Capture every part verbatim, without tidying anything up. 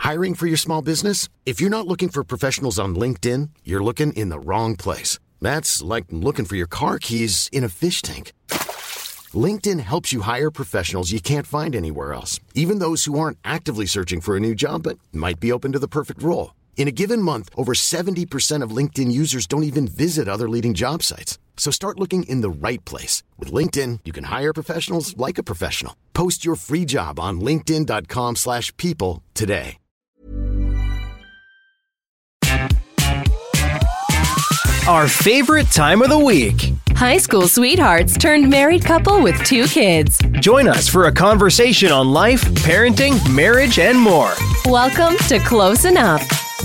Hiring for your small business? If you're not looking for professionals on LinkedIn, you're looking in the wrong place. That's like looking for your car keys in a fish tank. LinkedIn helps you hire professionals you can't find anywhere else, even those who aren't actively searching for a new job but might be open to the perfect role. In a given month, over seventy percent of LinkedIn users don't even visit other leading job sites. So start looking in the right place. With LinkedIn, you can hire professionals like a professional. Post your free job on linkedin.com slash people today. Our favorite time of the week. High school sweethearts turned married couple with two kids. Join us for a conversation on life, parenting, marriage, and more. Welcome to Close Enough.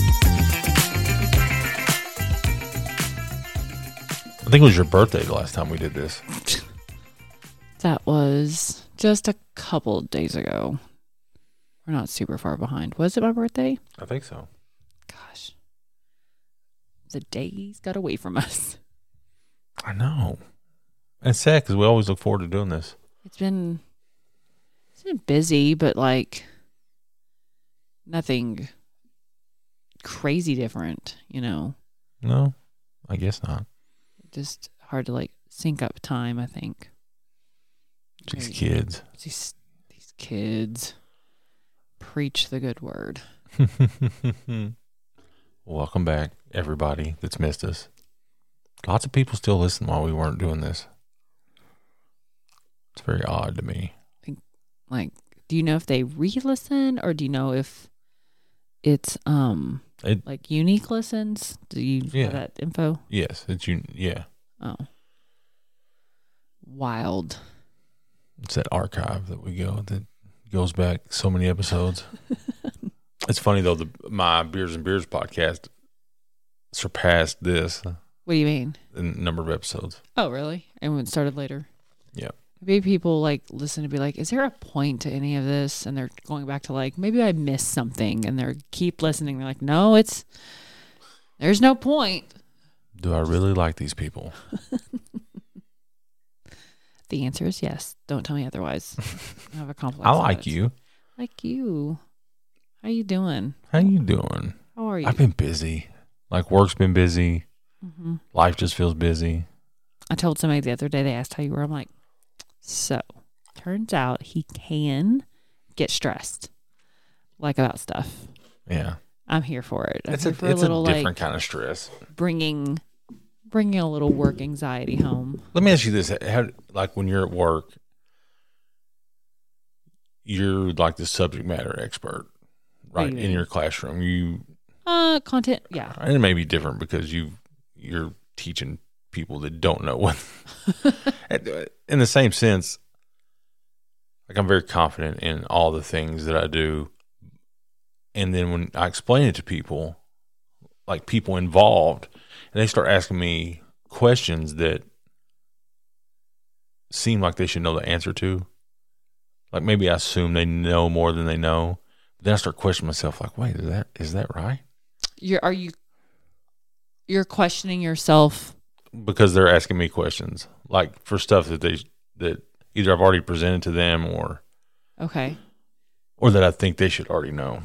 I think it was your birthday the last time we did this. That was just a couple days ago. We're not super far behind. Was it my birthday? I think so. Gosh. The days got away from us. I know. And it's sad because we always look forward to doing this. It's been, it's been busy, but like nothing crazy different, you know? No, I guess not. Just hard to like sync up time, I think. These Maybe. kids. These, these kids. Preach the good word. Welcome back, everybody that's missed us. Lots of people still listen while we weren't doing this. It's very odd to me. I think, like, do you know if they re-listen or do you know if it's um it, like unique listens? Do you yeah. have that info? Yes, it's un- yeah. Oh, wild. It's that archive that we go that goes back so many episodes. It's funny though. The my Beers and Beers podcast surpassed this. What do you mean? The number of episodes. Oh, really? And it started later? Yeah. Maybe people like listen to be like, is there a point to any of this? And they're going back to like, maybe I missed something. And they're keep listening. They're like, no, it's, there's no point. Do I really like these people? The answer is yes. Don't tell me otherwise. I have a complex. I like you. Like you. How you doing? How you doing? How are you? I've been busy. Like work's been busy. Mm-hmm. Life just feels busy. I told somebody the other day, they asked how you were. I'm like, so turns out he can get stressed, like about stuff. Yeah, I'm here for it. I'm it's here a, for it's a little a different like, kind of stress. Bringing, bringing a little work anxiety home. Let me ask you this: how, like when you're at work, you're like the subject matter expert, right? In your classroom, you uh content, yeah, and it may be different because you you're teaching people that don't know what. In the same sense, like I'm very confident in all the things that I do, and then when I explain it to people, like people involved, and they start asking me questions that seem like they should know the answer to, like maybe I assume they know more than they know, but then I start questioning myself, like, wait, is that is that right? You're are you you're questioning yourself because they're asking me questions, like for stuff that they that either I've already presented to them or okay, or that I think they should already know.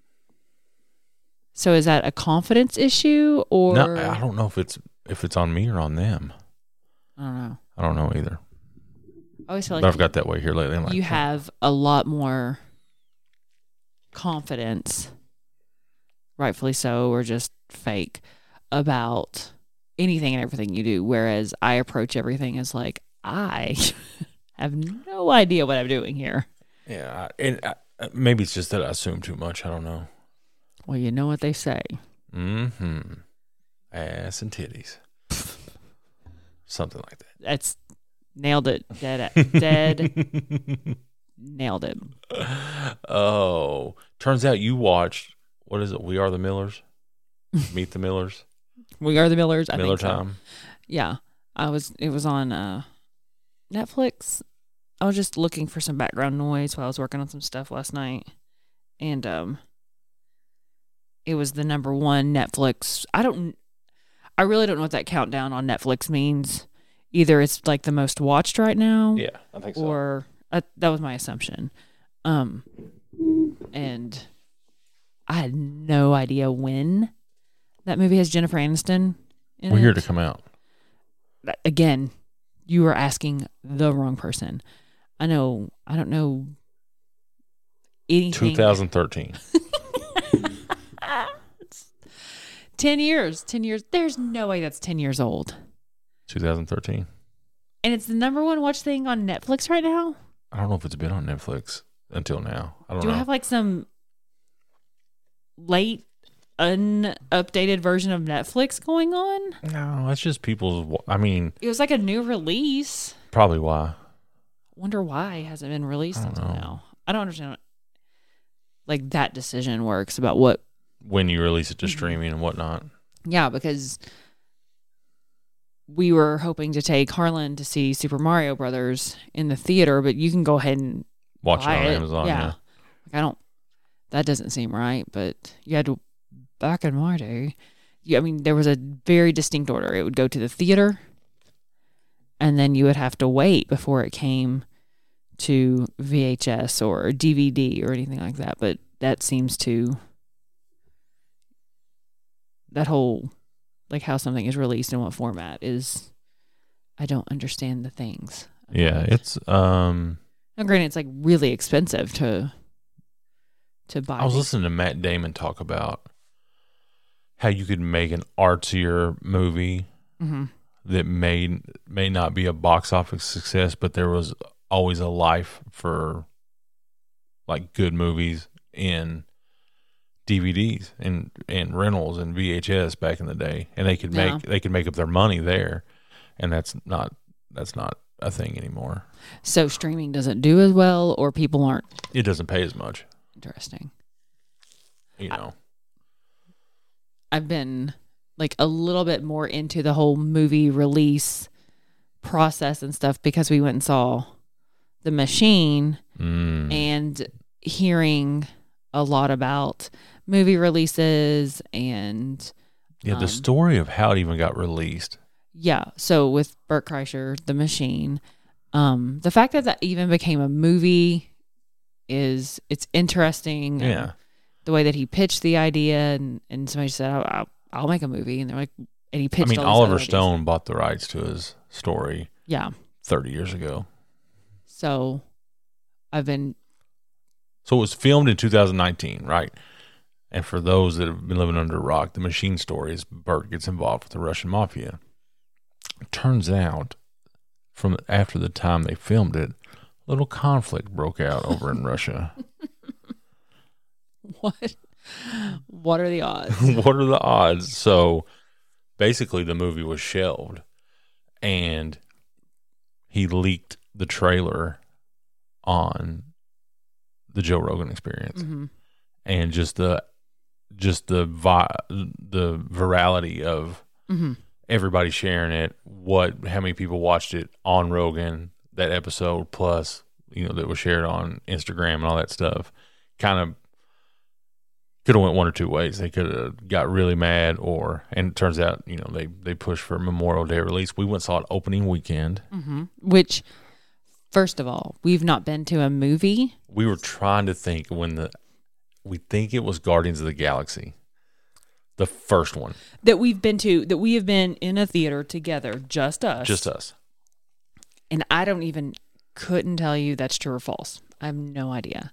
So is that a confidence issue or no? I don't know if it's if it's on me or on them. I don't know. I don't know either. I always feel like but I've got that way here lately. I'm like, you have a lot more confidence, rightfully so, or just fake, about anything and everything you do. Whereas I approach everything as like, I have no idea what I'm doing here. Yeah, and I, maybe it's just that I assume too much. I don't know. Well, you know what they say. Mm-hmm. Ass and titties. Something like that. That's nailed it. Dead. Dead. Nailed it. Oh, turns out you watched, what is it? We Are the Millers? Meet the Millers? We Are the Millers. I Miller think so. Time. Yeah. I was, it was on uh, Netflix. I was just looking for some background noise while I was working on some stuff last night. And um, it was the number one Netflix. I don't, I really don't know what that countdown on Netflix means. Either it's like the most watched right now. Yeah, I think so. Or uh, that was my assumption. Um, and I had no idea when that movie has Jennifer Aniston in We're it. here to come out. Again, you are asking the wrong person. I know. I don't know anything. twenty thirteen. ten years. ten years. There's no way that's ten years old. twenty thirteen. And it's the number one watch thing on Netflix right now? I don't know if it's been on Netflix until now. I don't Do know. we have like some late, unupdated version of Netflix going on? No, it's just people's. I mean, It was like a new release. probably why. Wonder why it hasn't been released I don't until know. now. I don't understand what, like that decision works about what. When you release it to Mhm. streaming and whatnot. Yeah, because we were hoping to take Harlan to see Super Mario Brothers in the theater, but you can go ahead and Watch it buy on it. Amazon. Yeah. Yeah. Like I don't. That doesn't seem right, but you had to. Back in my day, you, I mean, there was a very distinct order. It would go to the theater, and then you would have to wait before it came to V H S or D V D or anything like that. But that seems to that whole like how something is released in what format is. I don't understand the things. Yeah, it's um. Now, granted, it's like really expensive to to buy. I was these. listening to Matt Damon talk about how you could make an artsier movie Mm-hmm. that may may not be a box office success, but there was always a life for like good movies in D V Ds and, and rentals and V H S back in the day, and they could make Yeah. they could make up their money there, and that's not that's not a thing anymore. So streaming doesn't do as well, or people aren't It doesn't pay as much, interesting. you know. I've been like a little bit more into the whole movie release process and stuff because we went and saw The Machine Mm. and hearing a lot about movie releases and Yeah, the um, story of how it even got released. yeah. So with Bert Kreischer, The Machine, um, the fact that that even became a movie is it's interesting. and Yeah. the way that he pitched the idea, and, and somebody said, oh, I'll, I'll make a movie. And they're like, and he I pitched mean, all these Oliver other ideas. Stone bought the rights to his story Yeah. thirty years ago. So I've been, So it was filmed in two thousand nineteen, right? And for those that have been living under a rock, the Machine story is Bert gets involved with the Russian mafia. It turns out, from after the time they filmed it, a little conflict broke out over in Russia. what? What are the odds? What are the odds? So basically, the movie was shelved, and he leaked the trailer on the Joe Rogan Experience, hmm and just the just the vi- the virality of hmm everybody sharing it, what how many people watched it on Rogan, that episode, plus you know that was shared on Instagram and all that stuff, kind of could have went one or two ways. They could have got really mad, or and it turns out you know they they pushed for Memorial Day release. We went and saw it opening weekend. hmm Which, first of all, we've not been to a movie. We were trying to think when the we think it was Guardians of the Galaxy, the first one, That we've been to, that we have been in a theater together, just us. just us. And I don't even, couldn't tell you that's true or false. I have no idea.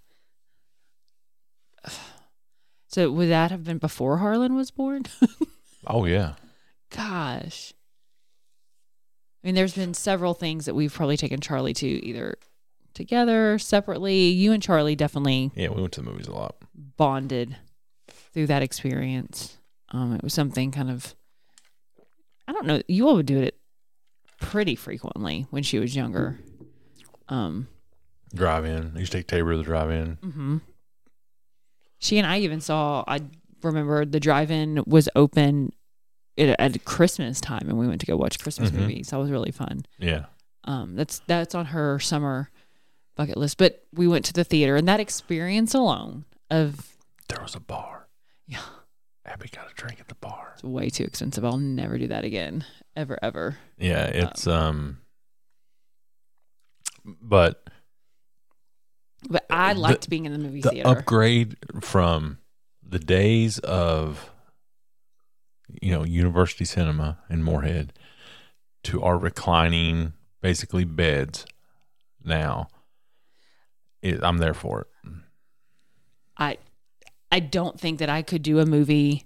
So would that have been before Harlan was born? Oh yeah. Gosh. I mean, there's been several things that we've probably taken Charlie to, either together, separately. You and Charlie definitely Yeah, we went to the movies a lot. bonded through that experience. Um, it was something kind of, I don't know, you all would do it pretty frequently when she was younger. Um, Drive in. I used to take Tabor to the drive in. hmm She and I even saw, I remember the drive-in was open at, at Christmas time, and we went to go watch Christmas Mhm. movies. That was really fun. Yeah. Um, that's that's on her summer bucket list. But we went to the theater, and that experience alone of There was a bar. yeah, Abby got a drink at the bar. it's way too expensive. I'll never do that again, ever, ever. Yeah, it's um but But I The- liked being in the movie the theater. upgrade from the days of, you know, University Cinema in Moorhead to our reclining, basically beds now, it, I'm there for it. I I don't think that I could do a movie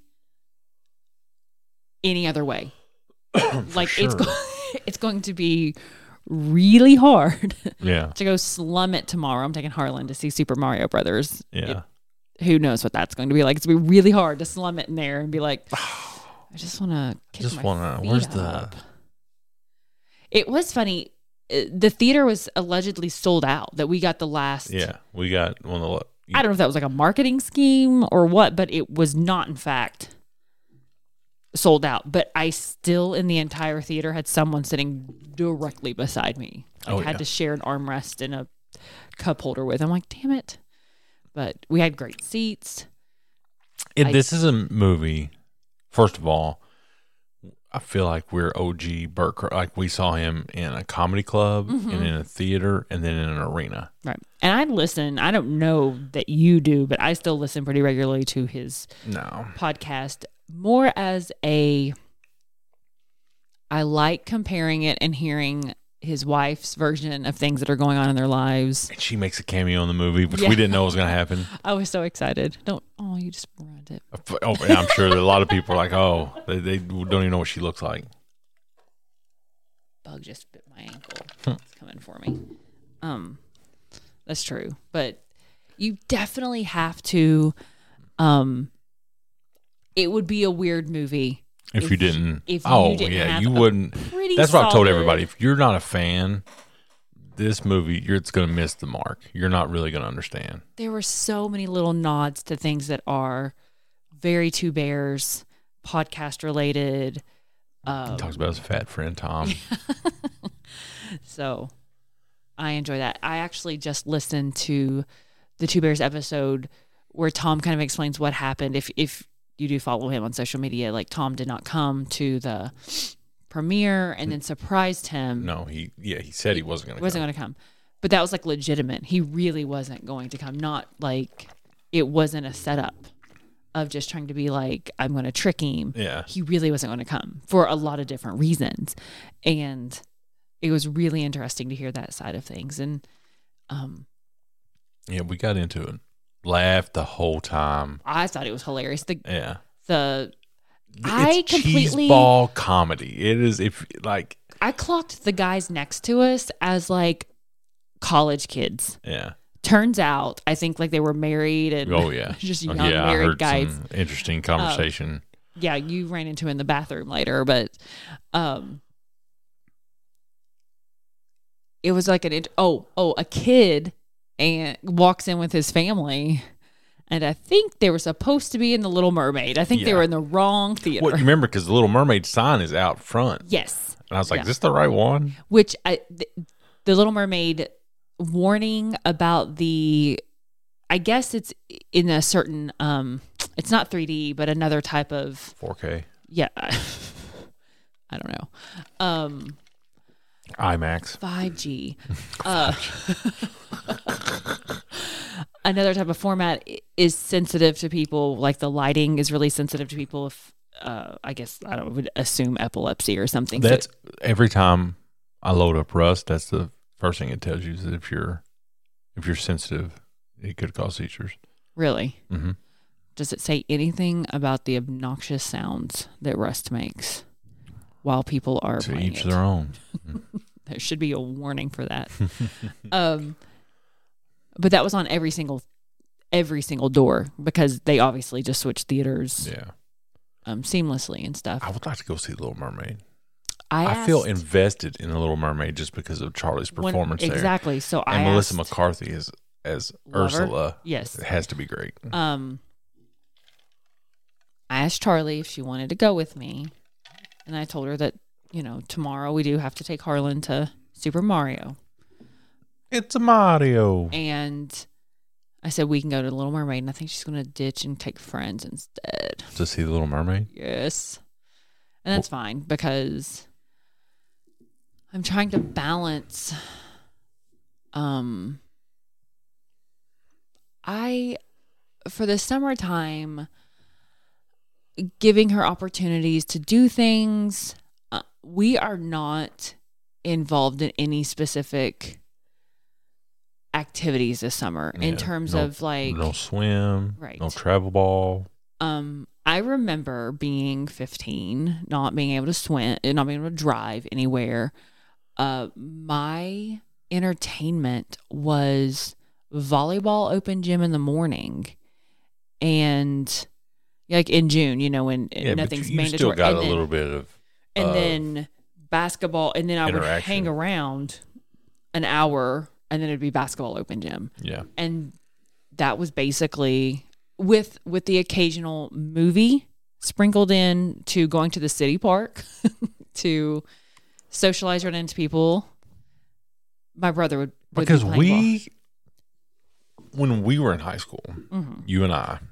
any other way. Like sure. it's go- it's going to be really hard Yeah. to go slum it tomorrow. I'm taking Harlan to see Super Mario Brothers. Yeah. It, who knows what that's going to be like? It's going to be really hard to slum it in there and be like, I just want to kick Just my want to, feet where's up. the, It was funny. uh, The theater was allegedly sold out. That we got the last. yeah, we got one of the, I don't know if that was like a marketing scheme or what, but it was not, in fact, sold out. But I still, in the entire theater, had someone sitting directly beside me. I Oh, had yeah. to share an armrest and a cup holder with. I'm like, damn it. But we had great seats. It, I- this is a movie. First of all, I feel like we're O G Burt. Cr- Like we saw him in a comedy club Mm-hmm. and in a theater and then in an arena. Right. And I listen, I don't know that you do, but I still listen pretty regularly to his No, podcast more as a, I like comparing it and hearing his wife's version of things that are going on in their lives. and she makes a cameo in the movie, which Yeah. we didn't know was going to happen. I was so excited. Don't, oh, you just ruined it. Oh, yeah, I'm sure that a lot of people are like, oh, they, they don't even know what she looks like. Bug just bit my ankle. It's coming for me. Um, that's true. But you definitely have to, um, it would be a weird movie. If, If- you didn't, if you oh didn't yeah, have you a wouldn't. pretty That's what I've told solid- everybody. If you're not a fan, this movie, you're it's going to miss the mark. You're not really going to understand. There were so many little nods to things that are very Two Bears podcast related. Um, He talks about his fat friend Tom. So I enjoy that. I actually just listened to the Two Bears episode where Tom kind of explains what happened. If if you do follow him on social media, like Tom did not come to the premiere and then surprised him. No, he yeah, he said he wasn't going to. wasn't going to come. But that was like legitimate. He really wasn't going to come. Not like it wasn't a setup of just trying to be like, I'm going to trick him. Yeah. He really wasn't going to come for a lot of different reasons. And it was really interesting to hear that side of things. And um, Yeah, we got into it. Laughed the whole time. I thought it was hilarious. The, Yeah. the, It's I completely, cheeseball comedy. It is if like I clocked the guys next to us as like college kids. yeah. Turns out, I think like they were married and Oh yeah. just Oh, young yeah, I married heard guys. some interesting conversation. Yeah, you ran into in the bathroom later, but um, it was like an int- oh oh a kid and walks in with his family, and I think they were supposed to be in the Little Mermaid. I think they Yeah. were in the wrong theater. What you remember because the Little Mermaid sign is out front. Yes, And I was like, Yeah. is this the right one? which I th- the Little Mermaid warning about the, I guess it's in a certain um, it's not three D, but another type of four K. yeah. I don't know. Um. IMAX. five G. Uh, another type of format i- is sensitive to people. Like the lighting is really sensitive to people. If uh, I guess I don't would assume epilepsy or something. That's So- every time I load up Rust, that's the first thing it tells you is that if you're if you're sensitive, it could cause seizures. really. Mm-hmm. Does it say anything about the obnoxious sounds that Rust makes while people are To playing each it? their own. There should be a warning for that. um, but that was on every single every single door because they obviously just switched theaters Yeah. um, seamlessly and stuff. I would like to go see The Little Mermaid. I, I, feel asked invested in The Little Mermaid just because of Charlie's when- performance there. exactly. So I And Melissa asked, McCarthy is as Love her? Ursula. Yes. It has to be great. Um, I asked Charlie if she wanted to go with me, and I told her that you know tomorrow we do have to take Harlan to Super Mario, It's a Mario. and I said we can go to The Little Mermaid, and I think she's going to ditch and take friends instead. To see The Little Mermaid? Yes. And that's fine because I'm trying to balance um I for the summertime, giving her opportunities to do things. Uh, we are not involved in any specific activities this summer Yeah, in terms no- of like no swim, Right. no travel ball. um I remember being fifteen, not being able to swim, not being able to drive anywhere. Uh my entertainment was volleyball open gym in the morning, and like in June, you know, when Yeah, nothing's but you mandatory. still got and a then, little bit of and of then basketball, and then I would interaction. hang around an hour, and then it'd be basketball open gym. yeah. And that was basically with with the occasional movie sprinkled in to going to the city park to socialize right into people. My brother would, would Because be playing we, when we were in high school, Mhm. you and I,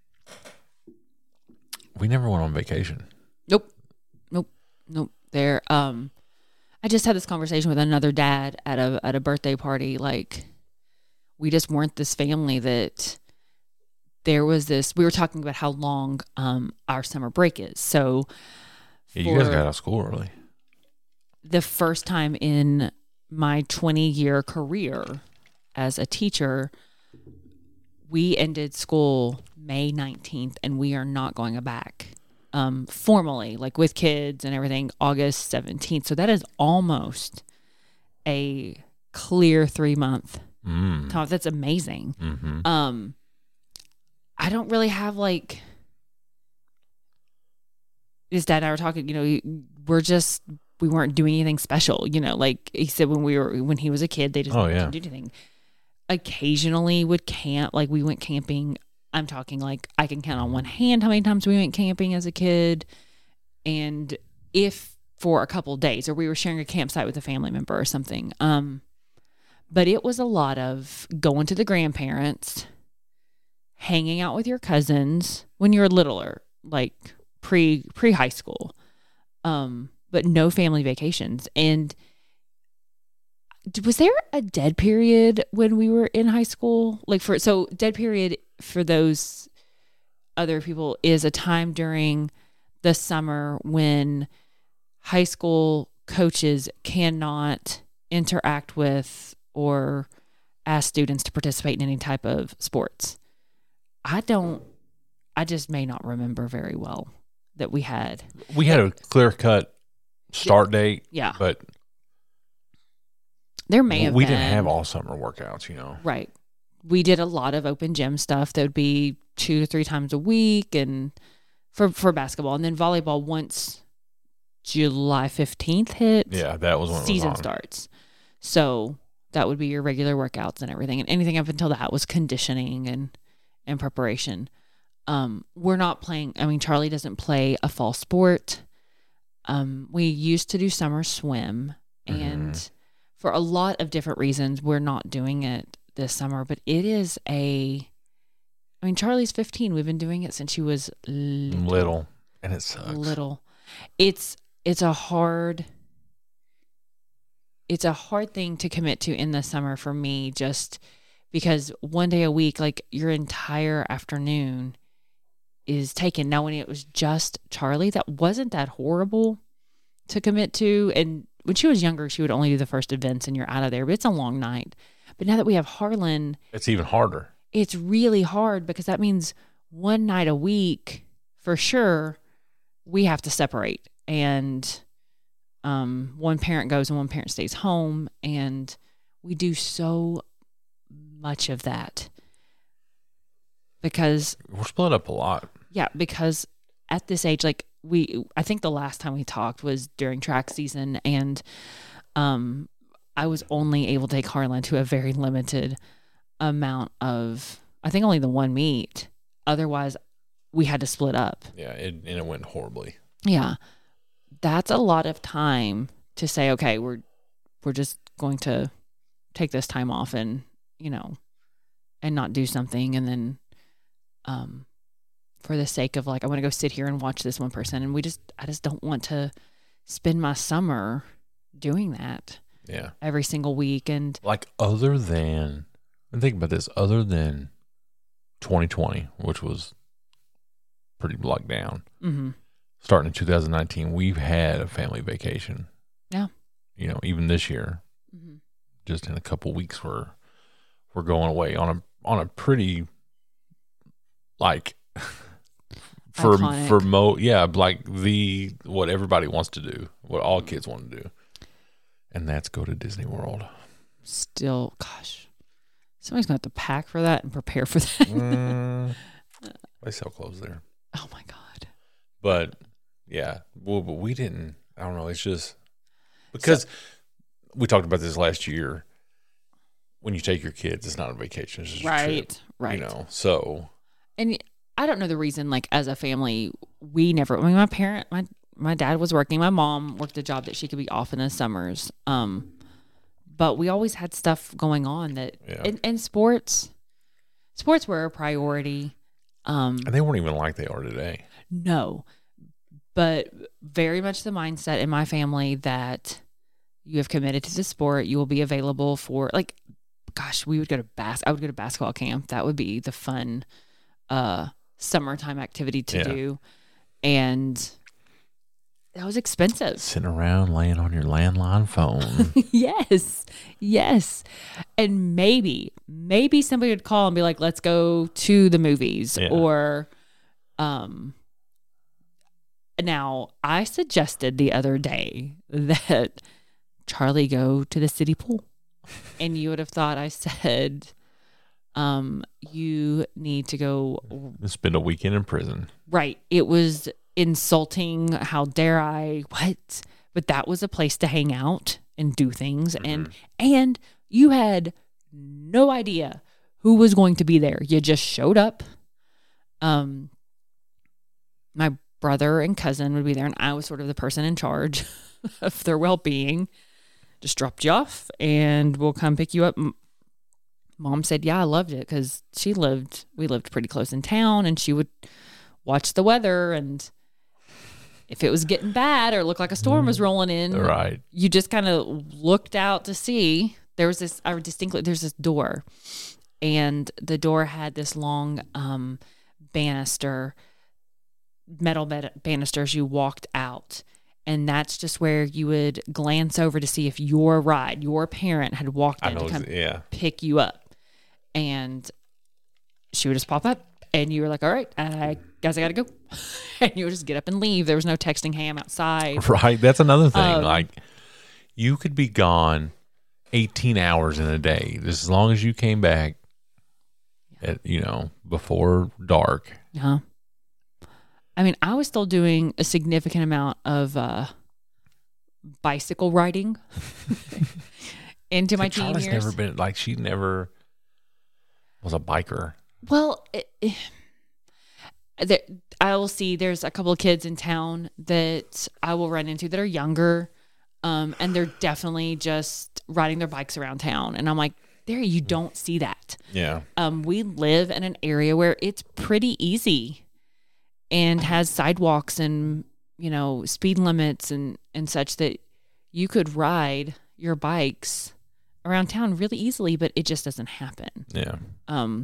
we never went on vacation. ball. Nope, nope, nope. There. Um, I just had this conversation with another dad at a at a birthday party. Like, we just weren't this family that there was this. We were talking about how long um our summer break is. So, Yeah, you guys for got out of school early. the first time in my twenty year career as a teacher, we ended school May nineteenth, and we are not going back um, formally, like with kids and everything, August seventeenth. So that is almost a clear three month Mm. time. That's amazing. Mm-hmm. Um, I don't really have like, his dad and I were talking, you know, we're just, we weren't doing anything special, you know, like he said when we were, when he was a kid, they just Oh, yeah. didn't do anything. Occasionally would camp, like we went camping. I'm talking like I can count on one hand how many times we went camping as a kid. And if for a couple of days, or we were sharing a campsite with a family member or something. Um, but it was a lot of going to the grandparents, hanging out with your cousins when you're littler, like pre pre high school, um, but no family vacations. And was there a dead period when we were in high school? Like for so dead period for those other people is a time during the summer when high school coaches cannot interact with or ask students to participate in any type of sports. I don't, I just may not remember very well that we had. We had a clear cut start date, Yeah. but There may have we been. didn't have all summer workouts, you know. Right. We did a lot of open gym stuff that would be two to three times a week, and for, for basketball. And then volleyball, once July fifteenth hits, Yeah, that was when season it was on. starts. So that would be your regular workouts and everything. And anything up until that was conditioning and, and preparation. Um, we're not playing, I mean, Charlie doesn't play a fall sport. Um, we used to do summer swim, and Mhm. for a lot of different reasons, we're not doing it this summer, but it is a, I mean, Charlie's fifteen. We've been doing it since she was little. Little, and it sucks. little. It's, it's a hard, it's a hard thing to commit to in the summer for me, just because one day a week, like your entire afternoon is taken. Now, when it was just Charlie, that wasn't that horrible to commit to. And when she was younger, she would only do the first events and you're out of there, but it's a long night. But now that we have Harlan, It's even harder. it's really hard because that means one night a week for sure we have to separate, and um, one parent goes and one parent stays home, and we do so much of that because We're split up a lot. yeah, because at this age, like we, I think the last time we talked was during track season, and um, I was only able to take Harlan to a very limited amount of, I think only the one meet. Otherwise, we had to split up. Yeah, it, and it went horribly. Yeah, that's a lot of time to say, okay, we're we're just going to take this time off and you know, and not do something, and then, um, for the sake of like, I want to go sit here and watch this one person, and we just, I just don't want to spend my summer doing that Yeah. every single week. And Like, other than, and think about this, other than twenty twenty, which was pretty locked down. Mm-hmm. Starting in two thousand nineteen, we've had a family vacation. Yeah. You know, even this year, Mm-hmm. just in a couple weeks, we're we're going away on a on a pretty like for Iconic. for mo yeah like the what everybody wants to do, what all kids want to do, and that's go to Disney World. Still, gosh, somebody's gonna have to pack for that and prepare for that. mm, they sell clothes there. Oh my God. But yeah, well, but we didn't. I don't know. It's just because so, we talked about this last year. When you take your kids, it's not a vacation. It's just right, a trip, right. You know, so and I don't know the reason. Like as a family, we never. I mean, my parent, my my dad was working. My mom worked a job that she could be off in the summers. Um, but we always had stuff going on that, yeah. and, and sports, sports were a priority. Um, and they weren't even like they are today. No, but very much the mindset in my family that you have committed to the sport. You will be available for like, gosh, we would go to bas. I would go to basketball camp. That would be the fun, uh, summertime activity to yeah. do. And that was expensive. Sitting around laying on your landline phone. yes. Yes. And maybe, maybe somebody would call and be like, let's go to the movies yeah. or, um, now I suggested the other day that Charlie go to the city pool, and you would have thought I said, um, you need to go spend a weekend in prison. Right. It was insulting. How dare I? What? But that was a place to hang out and do things. Mm-hmm. And, and you had no idea who was going to be there. You just showed up. Um, my brother and cousin would be there, and I was sort of the person in charge of their well-being. Just dropped you off, and we'll come pick you up. Mom said, yeah, I loved it because she lived, we lived pretty close in town, and she would watch the weather, and if it was getting bad or looked like a storm was rolling in, right, you just kind of looked out to see. There was this, I distinctly, there's this door, and the door had this long um, banister, metal banisters. You walked out, and that's just where you would glance over to see if your ride, your parent had walked in I know, to come yeah. pick you up. And she would just pop up, and you were like, all right, I guess I got to go. And you would just get up and leave. There was no texting, hey, I'm outside. Right. That's another thing. Um, like, you could be gone eighteen hours in a day, just as long as you came back at, you know, before dark. Yeah. I mean, I was still doing a significant amount of uh, bicycle riding into my teen Charlie's years. never been, like, she never was a biker. Well, it, it, there, I will see there's a couple of kids in town that I will run into that are younger, um, and they're definitely just riding their bikes around town. And I'm like, there, you don't see that. Yeah. Um, we live in an area where it's pretty easy and has sidewalks and, you know, speed limits and, and such that you could ride your bikes around town really easily, but it just doesn't happen. Yeah. Um,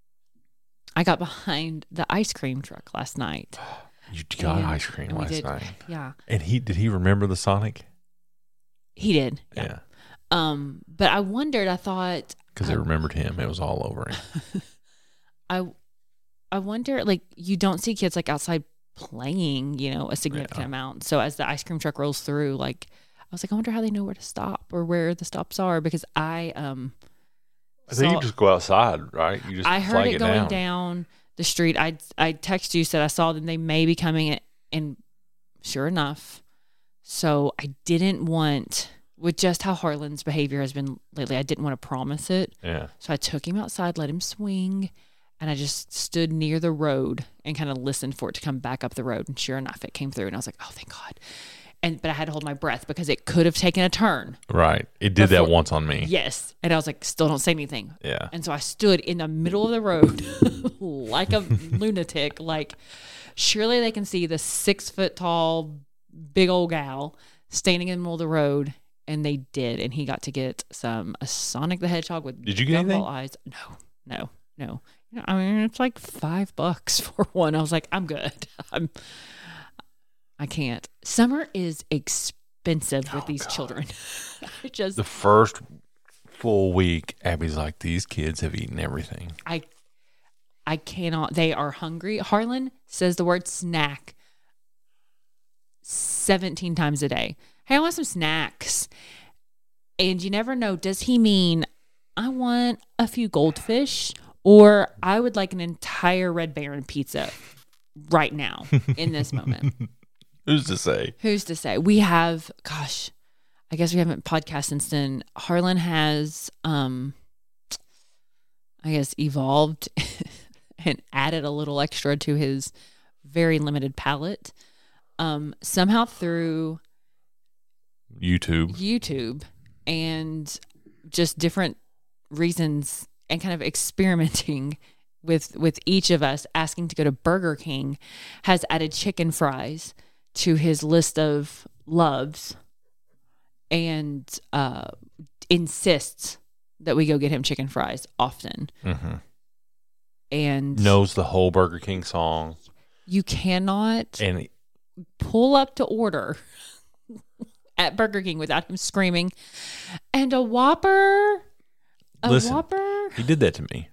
I got behind the ice cream truck last night. You got and, ice cream last did, night. Yeah. And he did he remember the Sonic? He did. Yeah. Yeah. Um, but I wondered, I thought Because they remembered him. It was all over him. I I wonder, like, you don't see kids like outside playing, you know, a significant Yeah. amount. So as the ice cream truck rolls through, like, I was like, I wonder how they know where to stop or where the stops are, because I um I think saw- you just go outside, right? You just I heard flag it it going down. down the street. I I text you, said I saw them. They may be coming, and sure enough. So I didn't want, with just how Harlan's behavior has been lately, I didn't want to promise it. Yeah. So I took him outside, let him swing, and I just stood near the road and kind of listened for it to come back up the road. And sure enough, it came through, and I was like, oh, thank God. And but I had to hold my breath because it could have taken a turn. Right. It did Before- that once on me. Yes. And I was like, still don't say anything. Yeah. And so I stood in the middle of the road like a lunatic. Like, surely they can see the six foot tall, big old gal standing in the middle of the road. And they did. And he got to get some a Sonic the Hedgehog with Did you get gumball anything? eyes. No, no, no. I mean, it's like five bucks for one. I was like, I'm good. I'm, I can't. Summer is expensive with Oh, these God. children. I just, The first full week, Abby's like, these kids have eaten everything. I, I cannot. They are hungry. Harlan says the word snack seventeen times a day. Hey, I want some snacks. And you never know, does he mean I want a few goldfish, or I would like an entire Red Baron pizza right now in this moment? Who's to say? Who's to say? We have, gosh, I guess we haven't podcasted since then. Harlan has, um, I guess, evolved and added a little extra to his very limited palate. Um, somehow through YouTube. YouTube and just different reasons and kind of experimenting with with each of us asking to go to Burger King, has added chicken fries to his list of loves and uh, insists that we go get him chicken fries often. Mm-hmm. And Knows the whole Burger King song. you cannot And pull up to order at Burger King without him screaming, and a Whopper, a Listen. Whopper. he did that to me.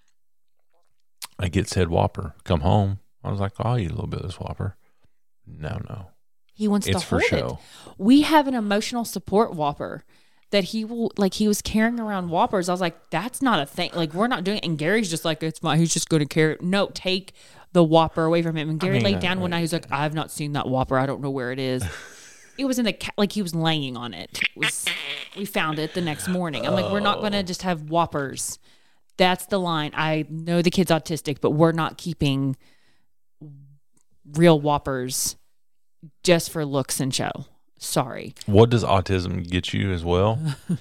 I get said Whopper. Come home. I was like, oh, I'll eat a little bit of this Whopper. No, no. He wants It's to for hold show. it. We have an emotional support Whopper that he will, like, he was carrying around Whoppers. I was like, that's not a thing. Like, we're not doing it. And Gary's just like, it's fine. He's just going to carry it. No, take the Whopper away from him. And Gary mean, laid uh, down one night. He was like, I've not seen that Whopper. I don't know where it is. It was in the, ca- like, he was laying on it. It was, we found it the next morning. I'm like, we're not going to just have Whoppers. That's the line. I know the kid's autistic, but we're not keeping real Whoppers just for looks and show. Sorry. What does autism get you as well?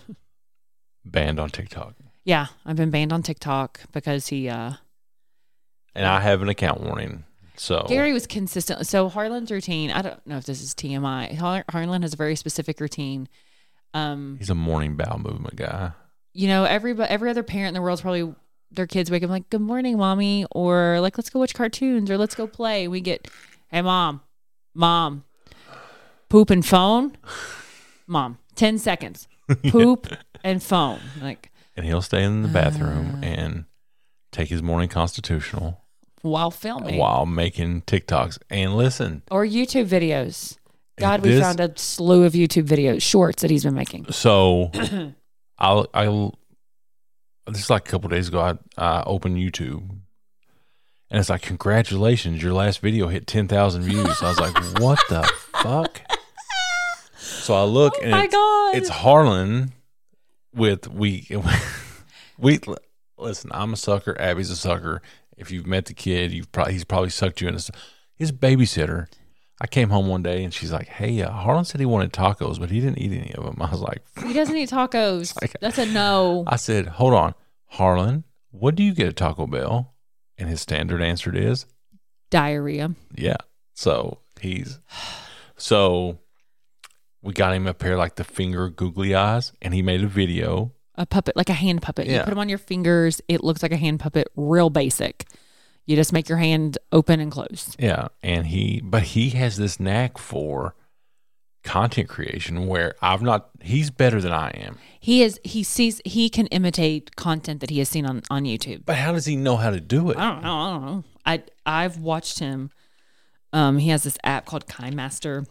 Banned on TikTok. Yeah, I've been banned on TikTok because he, uh, And I have an account warning. So Gary was consistent. So Harlan's routine, I don't know if this is T M I. Har- Harlan has a very specific routine. Um, he's a morning bowel movement guy. you know, every, every other parent in the world's probably, their kids wake up like, good morning, mommy. Or like, let's go watch cartoons or let's go play. We get, hey, mom, mom, poop and phone. Mom, ten seconds. Poop and phone. Like, And he'll stay in the bathroom Uh. and take his morning constitutional while filming. while making TikToks. And listen, Or YouTube videos. God, we This- found a slew of YouTube videos, shorts that he's been making. so I'll, I'll, this is like a couple days ago, I, I opened YouTube and it's like, congratulations, your last video hit ten thousand views. I was like, what the fuck? So I look Oh and my it's, God. it's Harlan with, we, we, listen, I'm a sucker. Abby's a sucker. If you've met the kid, you've probably, he's probably sucked you in. His babysitter. I came home one day and she's like, hey, uh, Harlan said he wanted tacos, but he didn't eat any of them. I was like, He doesn't eat tacos. Like- That's a no. I said, hold on, Harlan, what do you get at Taco Bell? And his standard answer is, Diarrhea. yeah. So he's, so we got him a pair like the finger googly eyes and he made a video. A puppet, like a hand puppet. You Yeah. put them on your fingers. It looks like a hand puppet, real basic. You just make your hand open and close. Yeah. And he, but he has this knack for content creation where I've not, he's better than I am. He is, he sees, he can imitate content that he has seen on, on YouTube. But how does he know how to do it? I don't know. I don't know. I, I've watched him. Um, he has this app called KindMaster.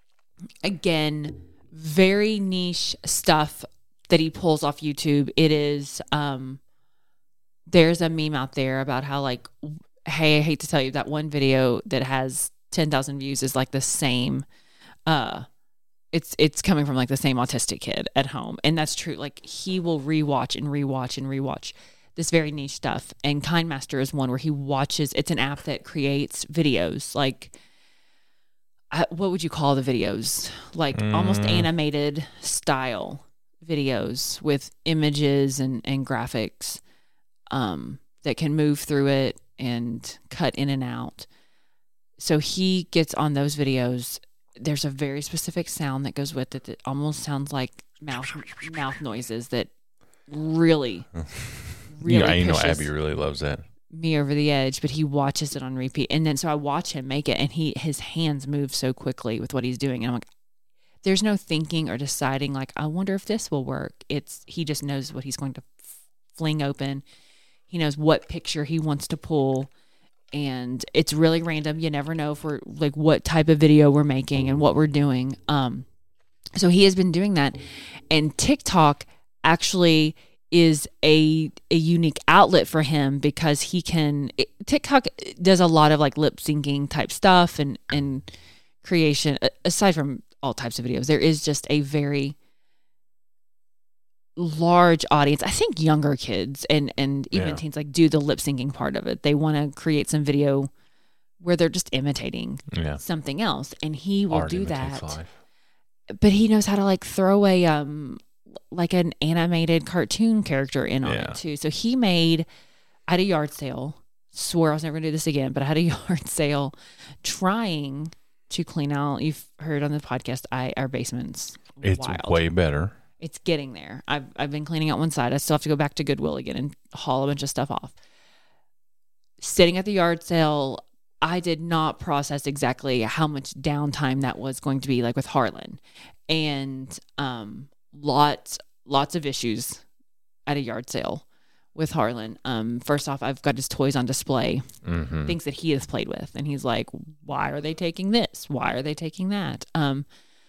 Again, very niche stuff that he pulls off YouTube. It is, um, there's a meme out there about how, like, hey, I hate to tell you, that one video that has ten thousand views is like the same, uh, it's it's coming from like the same autistic kid at home. And that's true. Like, he will rewatch and rewatch and rewatch this very niche stuff. And KindMaster is one where he watches, it's an app that creates videos like, I, what would you call the videos? Like almost animated style videos with images and, and graphics um, that can move through it and cut in and out. So he gets on those videos. There's a very specific sound that goes with it that almost sounds like mouth mouth noises that really, really you know, you know pushes. Abby really loves that. me over the edge, but he watches it on repeat. And then so I watch him make it, and he his hands move so quickly with what he's doing. And I'm like, there's no thinking or deciding, like, I wonder if this will work. It's he just knows what he's going to fling open. He knows what picture he wants to pull. And it's really random. You never know for like what type of video we're making and what we're doing. Um, so he has been doing that, and TikTok actually is a a unique outlet for him because he can. It, TikTok does a lot of like lip syncing type stuff and and creation. Aside from all types of videos, there is just a very large audience. I think younger kids and and even Yeah. teens like do the lip syncing part of it. They want to create some video where they're just imitating Yeah. something else, and he will Art do imitates that. life. But he knows how to like throw a um like an animated cartoon character in on Yeah. it too. So he made I had a yard sale. Swore I was never gonna do this again, but I had a yard sale trying to clean out. You've heard on the podcast, I our basement's It's wild. way better. It's getting there. I've I've been cleaning out one side. I still have to go back to Goodwill again and haul a bunch of stuff off. Sitting at the yard sale, I did not process exactly how much downtime that was going to be like with Harlan. And um lots lots of issues at a yard sale with Harlan. Um first off, I've got his toys on display, Mm-hmm. things that he has played with, and he's like, why are they taking this? Why are they taking that? Um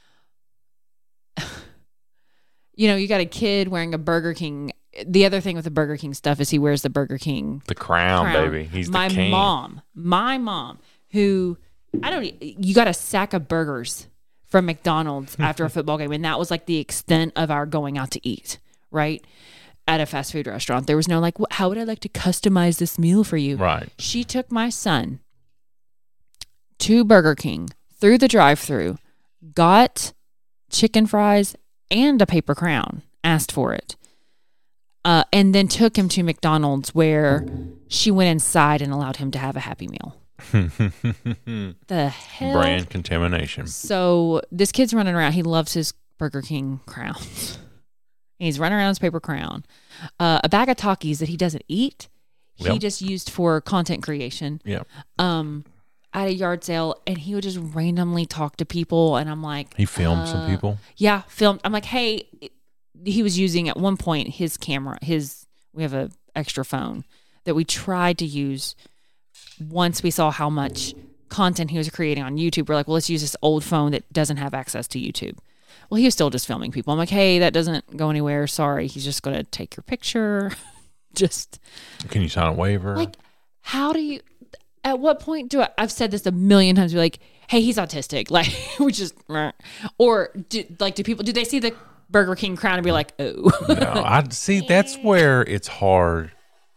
You know, you got a kid wearing a Burger King. The other thing with the Burger King stuff is he wears the Burger King The crown, crown. baby. He's my the king. mom, my mom, who I don't. e, You got a sack of burgers from McDonald's after a football game, and that was like the extent of our going out to eat, right? At a fast food restaurant, there was no like, how would I like to customize this meal for you? Right. She took my son to Burger King through the drive-thru, got chicken fries and a paper crown, asked for it, uh, and then took him to McDonald's where she went inside and allowed him to have a Happy Meal. The hell? Brand contamination. So this kid's running around. He loves his Burger King crowns. He's running around his paper crown. Uh, a bag of Takis that he doesn't eat. He Yep. just used for content creation. Yeah. Um, at a yard sale, and he would just randomly talk to people, and I'm like, He filmed uh, some people. Yeah, filmed. I'm like, hey, he was using at one point his camera. His we have a extra phone that we tried to use once we saw how much content he was creating on YouTube. We're like, well, let's use this old phone that doesn't have access to YouTube. Well, he was still just filming people. I'm like, hey, that doesn't go anywhere. Sorry, he's just going to take your picture. Just Can you sign a waiver? like, how do you? At what point do I? I've said this a million times. Be like, hey, he's autistic. Like, we just, or do, like, do people do they see the Burger King crown and be like, oh, No, I see. That's where it's hard.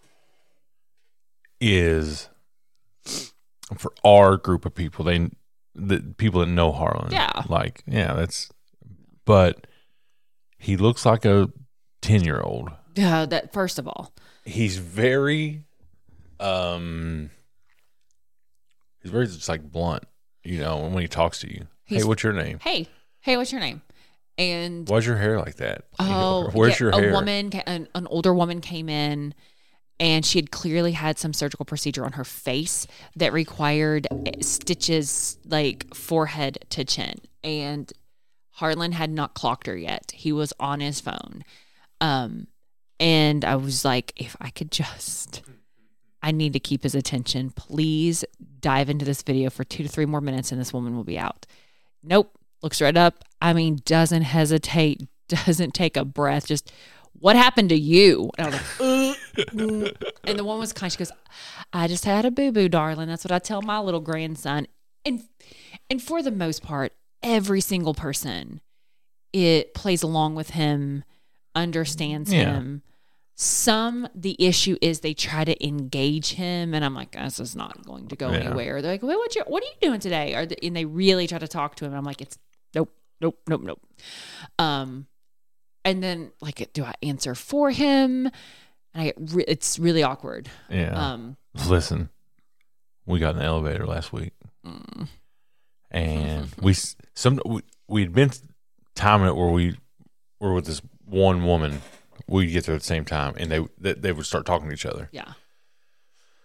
Is for our group of people, they the people that know Harlan. Yeah. like yeah, that's. But he looks like a ten-year-old. uh, that first of all, He's very, um, he's very just like blunt, you know, when he talks to you. He's- Hey, what's your name? hey, hey, what's your name? And Why's your hair like that? oh, Where's yeah, your hair? A woman, ca- an, an older woman came in, and she had clearly had some surgical procedure on her face that required stitches like forehead to chin. And Harlan had not clocked her yet. He was on his phone. Um, and I was like, if I could just, I need to keep his attention. Please dive into this video for two to three more minutes and this woman will be out. Nope. Looks right up. I mean, doesn't hesitate, doesn't take a breath. Just, what happened to you? And I was like, uh, uh. And the one was kind. She goes, I just had a boo-boo, darling. That's what I tell my little grandson. And and for the most part, every single person, it plays along with him, understands Yeah. him. Some, the issue is they try to engage him, and I'm like, this is not going to go Yeah. anywhere. They're like, well, what, you, what are you doing today? Or the, and they really try to talk to him. And I'm like, it's nope, nope, nope, nope. Um, and then like, do I answer for him? And I get re- it's really awkward. Yeah. Um, Listen, we got in the elevator last week, mm, and we s- some we we'd been timing it where we were with this one woman. We'd get there at the same time, and they they, they would start talking to each other. yeah.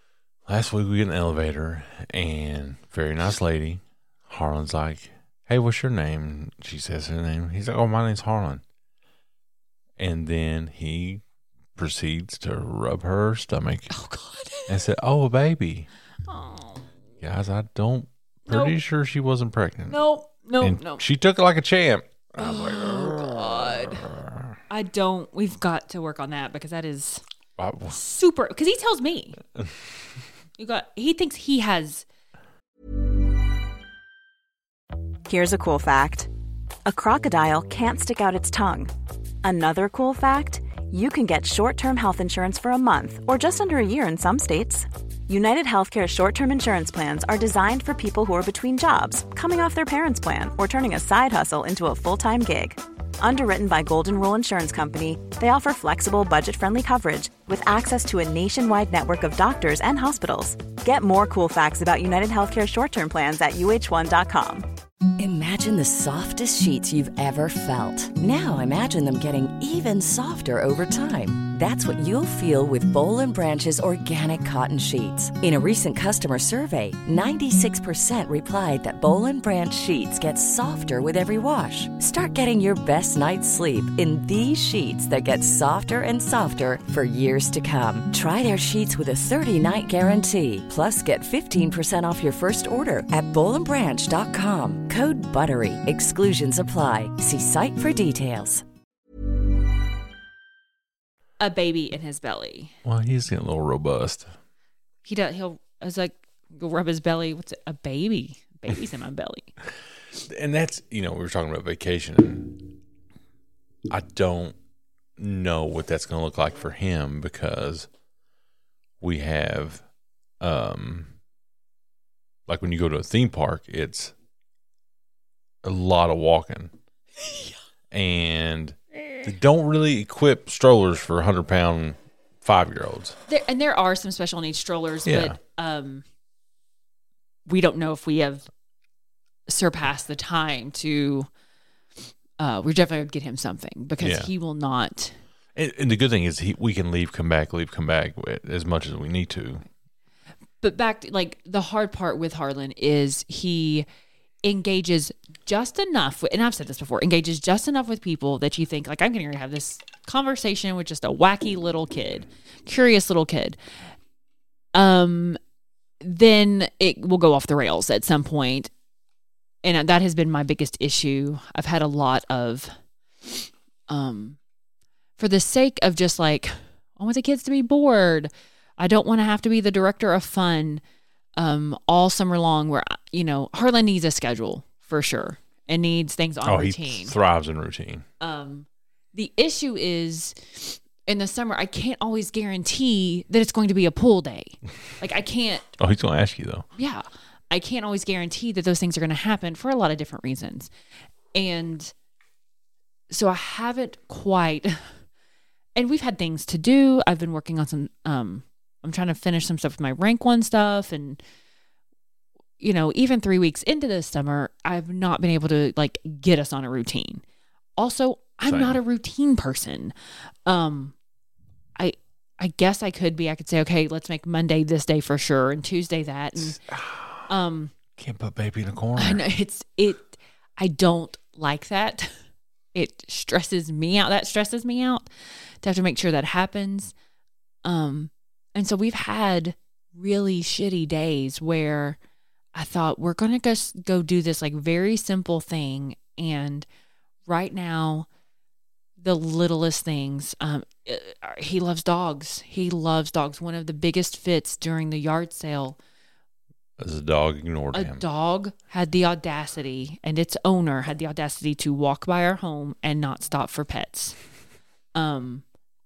last week we get in the elevator, and very nice lady, Harlan's like, hey, what's your name? She says her name. He's like, oh, my name's Harlan. And then he proceeds to rub her stomach. Oh, God. And said, oh, a baby. Oh. Guys, I don't, pretty Nope. sure she wasn't pregnant. Nope. Nope. and Nope. she took it like a champ. I was Oh, like, God. I don't. We've got to work on that because that is I, super. Because he tells me. You got. He thinks he has. Here's a cool fact. A crocodile can't stick out its tongue. Another cool fact, you can get short-term health insurance for a month or just under a year in some states. United Healthcare short-term insurance plans are designed for people who are between jobs, coming off their parents' plan, or turning a side hustle into a full-time gig. Underwritten by Golden Rule Insurance Company, they offer flexible, budget-friendly coverage with access to a nationwide network of doctors and hospitals. Get more cool facts about United Healthcare short-term plans at U H one dot com. Imagine the softest sheets you've ever felt. Now imagine them getting even softer over time. That's what you'll feel with Boll and Branch's organic cotton sheets. In a recent customer survey, ninety-six percent replied that Boll and Branch sheets get softer with every wash. Start getting your best night's sleep in these sheets that get softer and softer for years to come. Try their sheets with a thirty-night guarantee. Plus, get fifteen percent off your first order at boll and branch dot com. Code BUTTERY. Exclusions apply. See site for details. A baby in his belly. well, he's getting a little robust. He does. He'll. I was like, go rub his belly. What's it? A baby? Baby's in my belly. And that's, you know, we were talking about vacation. And I don't know what that's going to look like for him because we have, um, like when you go to a theme park, it's a lot of walking. And they don't really equip strollers for one hundred pound five year olds. There, and there are some special needs strollers, Yeah. but um, we don't know if we have surpassed the time to. Uh, we're definitely going to get him something because Yeah. he will not. And, and the good thing is he, we can leave, come back, leave, come back as much as we need to. But back to, like, the hard part with Harlan is he engages just enough, and I've said this before, engages just enough with people that you think, like, I'm going to have this conversation with just a wacky little kid, curious little kid. Um, then it will go off the rails at some point. And that has been my biggest issue. I've had a lot of, um, for the sake of just like, I want the kids to be bored. I don't want to have to be the director of fun um, all summer long where, you know, Harlan needs a schedule for sure and needs things on oh, routine. he thrives in routine. Um, the issue is in the summer, I can't always guarantee that it's going to be a pool day. Like I can't. Oh, he's going to ask you though. Yeah. I can't always guarantee that those things are going to happen for a lot of different reasons. And so I haven't quite, and we've had things to do. I've been working on some, um, I'm trying to finish some stuff with my rank one stuff. And, you know, even three weeks into this summer, I've not been able to like get us on a routine. Also, I'm Same. not a routine person. Um, I, I guess I could be, I could say, okay, let's make Monday this day for sure. And Tuesday that. And, Um, Can't put baby in a corner. I know it's it. I don't like that. It stresses me out. That stresses me out to have to make sure that happens. Um, and so we've had really shitty days where I thought we're gonna just go do this like very simple thing, and right now, the littlest things. Um, he loves dogs. He loves dogs. One of the biggest fits during the yard sale. As a dog ignored A him. dog had the audacity, and its owner had the audacity to walk by our home and not stop for pets. Um,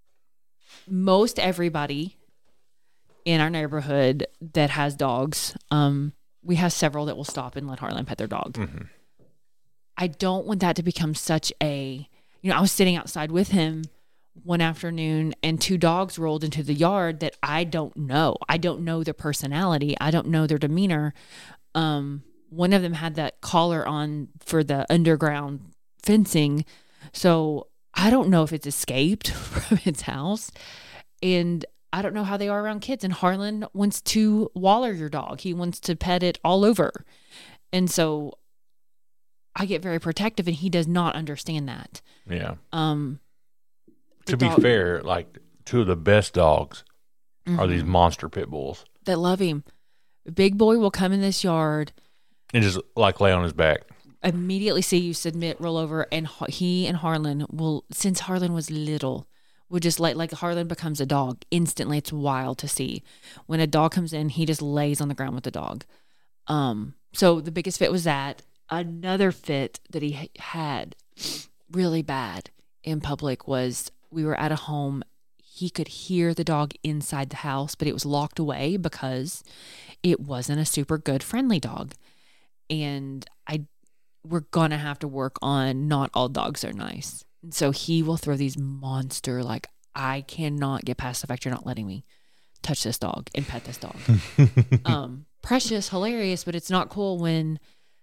most everybody in our neighborhood that has dogs, um, we have several that will stop and let Harlan pet their dog. Mm-hmm. I don't want that to become such a, you know, I was sitting outside with him one afternoon and two dogs rolled into the yard that I don't know. I don't know their personality. I don't know their demeanor. Um, one of them had that collar on for the underground fencing. So I don't know if it's escaped from its house. And I don't know how they are around kids. And Harlan wants to waller your dog. He wants to pet it all over. And so I get very protective, and he does not understand that. Yeah. Um, to be dog- fair, like two of the best dogs mm-hmm. are these monster pit bulls that love him. Big boy will come in this yard and just like lay on his back. Immediately see you submit, roll over, and he and Harlan will, since Harlan was little, would just like, like Harlan becomes a dog instantly. It's wild to see. When a dog comes in, he just lays on the ground with the dog. Um, so the biggest fit was that. Another fit that he had really bad in public was we were at a home. He could hear the dog inside the house, but it was locked away because it wasn't a super good friendly dog. And I, we're going to have to work on not all dogs are nice. And so he will throw these monster, like, I cannot get past the fact you're not letting me touch this dog and pet this dog. um, precious, hilarious, but it's not cool when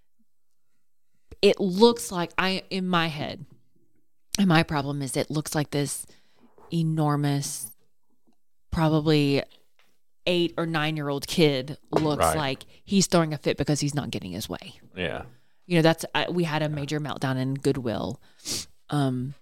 it looks like I, in my head, and my problem is it looks like this enormous, probably eight or nine year old kid looks Right. like he's throwing a fit because he's not getting his way. Yeah. You know, that's, I, we had a major meltdown in Goodwill. Um,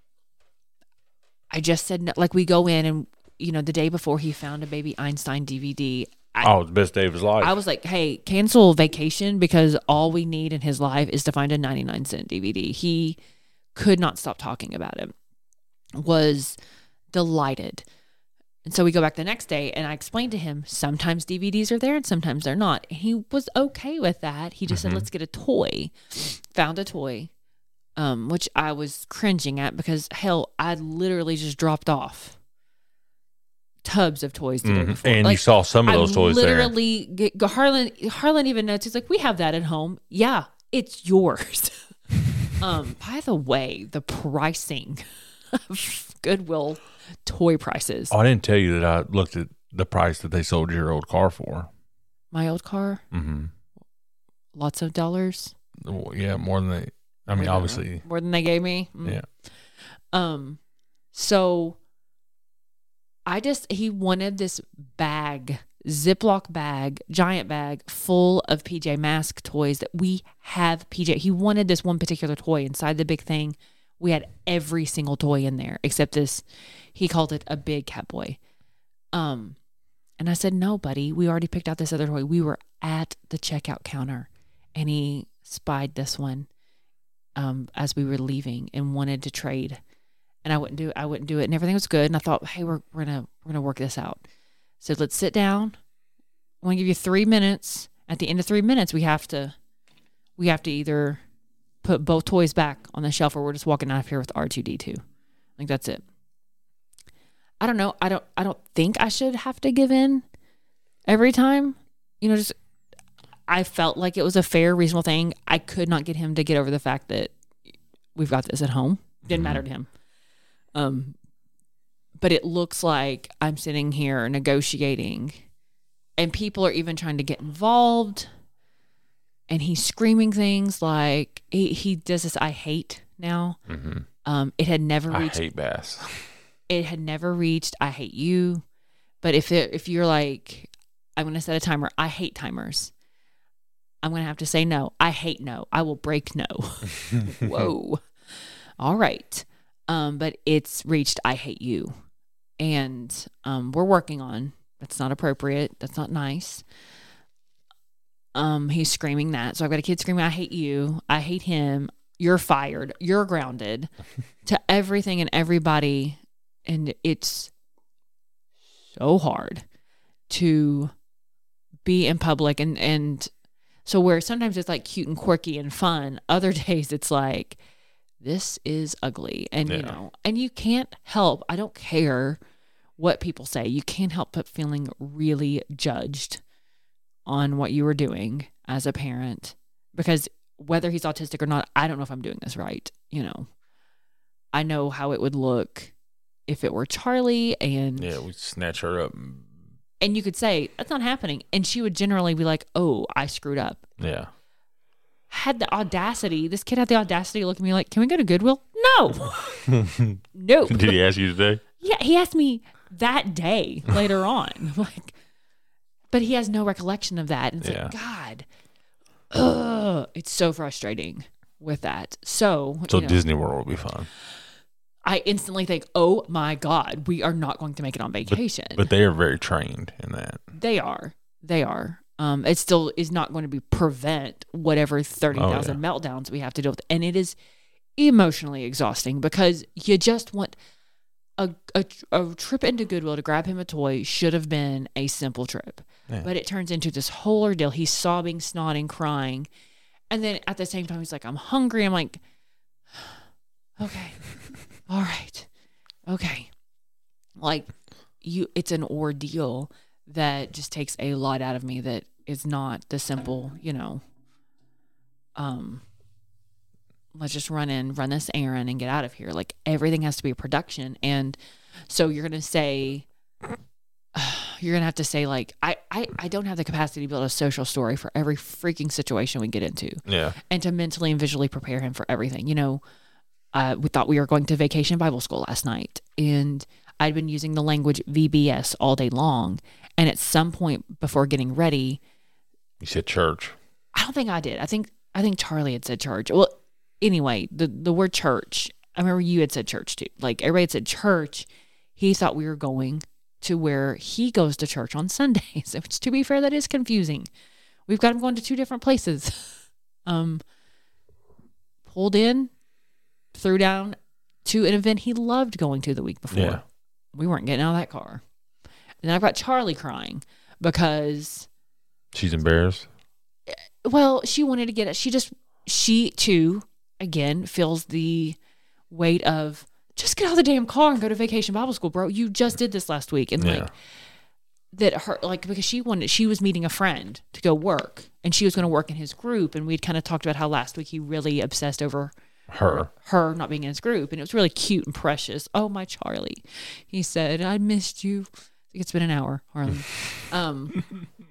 I just said, no, like we go in and, you know, the day before he found a baby Einstein D V D. I, Oh, it's the best day of his life. I was like, hey, cancel vacation because all we need in his life is to find a ninety-nine cent D V D. He could not stop talking about it. Was delighted. And so we go back the next day and I explained to him, sometimes D V Ds are there and sometimes they're not. He was okay with that. He just Mhm. said, let's get a toy. Found a toy, um, which I was cringing at because, hell, I literally just dropped off tubs of toys the day Mhm. before. And you saw some of those I toys there. literally get, Harlan, Harlan even notes, he's like, we have that at home. Yeah, it's yours. um, by the way, the pricing of Goodwill toy prices. Oh, I didn't tell you that I looked at the price that they sold your old car for. My old car, Mm-hmm. lots of dollars. Well, yeah, more than they. I mean, More than- obviously. more than they gave me. Mm. Yeah. Um, so I just, he wanted this bag, Ziploc bag, giant bag full of P J Masks toys that we have P J. He wanted this one particular toy inside the big thing. We had every single toy in there except this. He called it a big Catboy. Um, and I said, no, buddy, we already picked out this other toy. We were at the checkout counter and he spied this one um, as we were leaving and wanted to trade. And I wouldn't do it. I wouldn't do it. And everything was good. And I thought, hey, we're, we're going to, we're going to work this out. So let's sit down. I'm going to give you three minutes. At the end of three minutes, we have to, we have to either put both toys back on the shelf or we're just walking out of here with R two D two. Like, that's it. I don't know. I don't, I don't think I should have to give in every time. You know, just, I felt like it was a fair, reasonable thing. I could not get him to get over the fact that we've got this at home. Didn't matter to him. Um, but it looks like I'm sitting here negotiating and people are even trying to get involved and he's screaming things like he, he does this. I hate now. Mm-hmm. Um, it had never I reached, hate bass. it had never reached, I hate you. But if it, if you're like, I'm going to set a timer. I hate timers. I'm going to have to say no. I hate no. I will break no. Whoa. All right. Um, but it's reached, I hate you. And um, we're working on, that's not appropriate. That's not nice. Um, he's screaming that. So I've got a kid screaming, I hate you. I hate him. You're fired. You're grounded to everything and everybody. And it's so hard to be in public. And, and so where sometimes it's like cute and quirky and fun, other days it's like, this is ugly. And, Yeah. you know, and you can't help, I don't care what people say. You can't help but feeling really judged on what you were doing as a parent, because whether he's autistic or not, I don't know if I'm doing this right. You know, I know how it would look if it were Charlie and, Yeah, we snatch her up. and you could say, that's not happening. And she would generally be like, oh, I screwed up. Yeah. Had the audacity, this kid had the audacity to look at me like, can we go to Goodwill? No. No. Did he ask you today? Yeah, he asked me that day later on. Like, but he has no recollection of that. And it's Yeah. like, God, ugh, it's so frustrating with that. So, So you know, Disney World will be fun. I instantly think, oh my God, we are not going to make it on vacation. But, but they are very trained in that. They are. They are. Um, it still is not going to be prevent whatever thirty thousand Oh, yeah. meltdowns we have to deal with. And it is emotionally exhausting because you just want a, a, a trip into Goodwill to grab him a toy should have been a simple trip. Yeah. But it turns into this whole ordeal. He's sobbing, snotting, crying. And then at the same time, he's like, I'm hungry. I'm like, okay, all right, okay. Like, you, it's an ordeal that just takes a lot out of me that is not the simple, you know, um, let's just run in, run this errand and get out of here. Like, everything has to be a production. And so you're going to say, you're going to have to say, like, I, I, I don't have the capacity to build a social story for every freaking situation we get into. Yeah. And to mentally and visually prepare him for everything. You know, uh, we thought we were going to vacation Bible school last night. And I'd been using the language V B S all day long. And at some point before getting ready, You said church. I don't think I did. I think I think Charlie had said church. Well, anyway, the, the word church, I remember you had said church too. Like, everybody had said church. He thought we were going to where he goes to church on Sundays. Which, to be fair, that is confusing. We've got him going to two different places. um, pulled in, threw down to an event he loved going to the week before. Yeah. We weren't getting out of that car. And then I've got Charlie crying because, She's embarrassed. well, she wanted to get it. She just, she too, again, feels the weight of, just get out of the damn car and go to Vacation Bible School, bro. You just did this last week. And Yeah. like, that her, like, because she wanted, she was meeting a friend to go work and she was going to work in his group. And we'd kind of talked about how last week he really obsessed over Her. her not being in his group. And it was really cute and precious. Oh, my Charlie. He said, I missed you. I think it's been an hour, Harlan. um,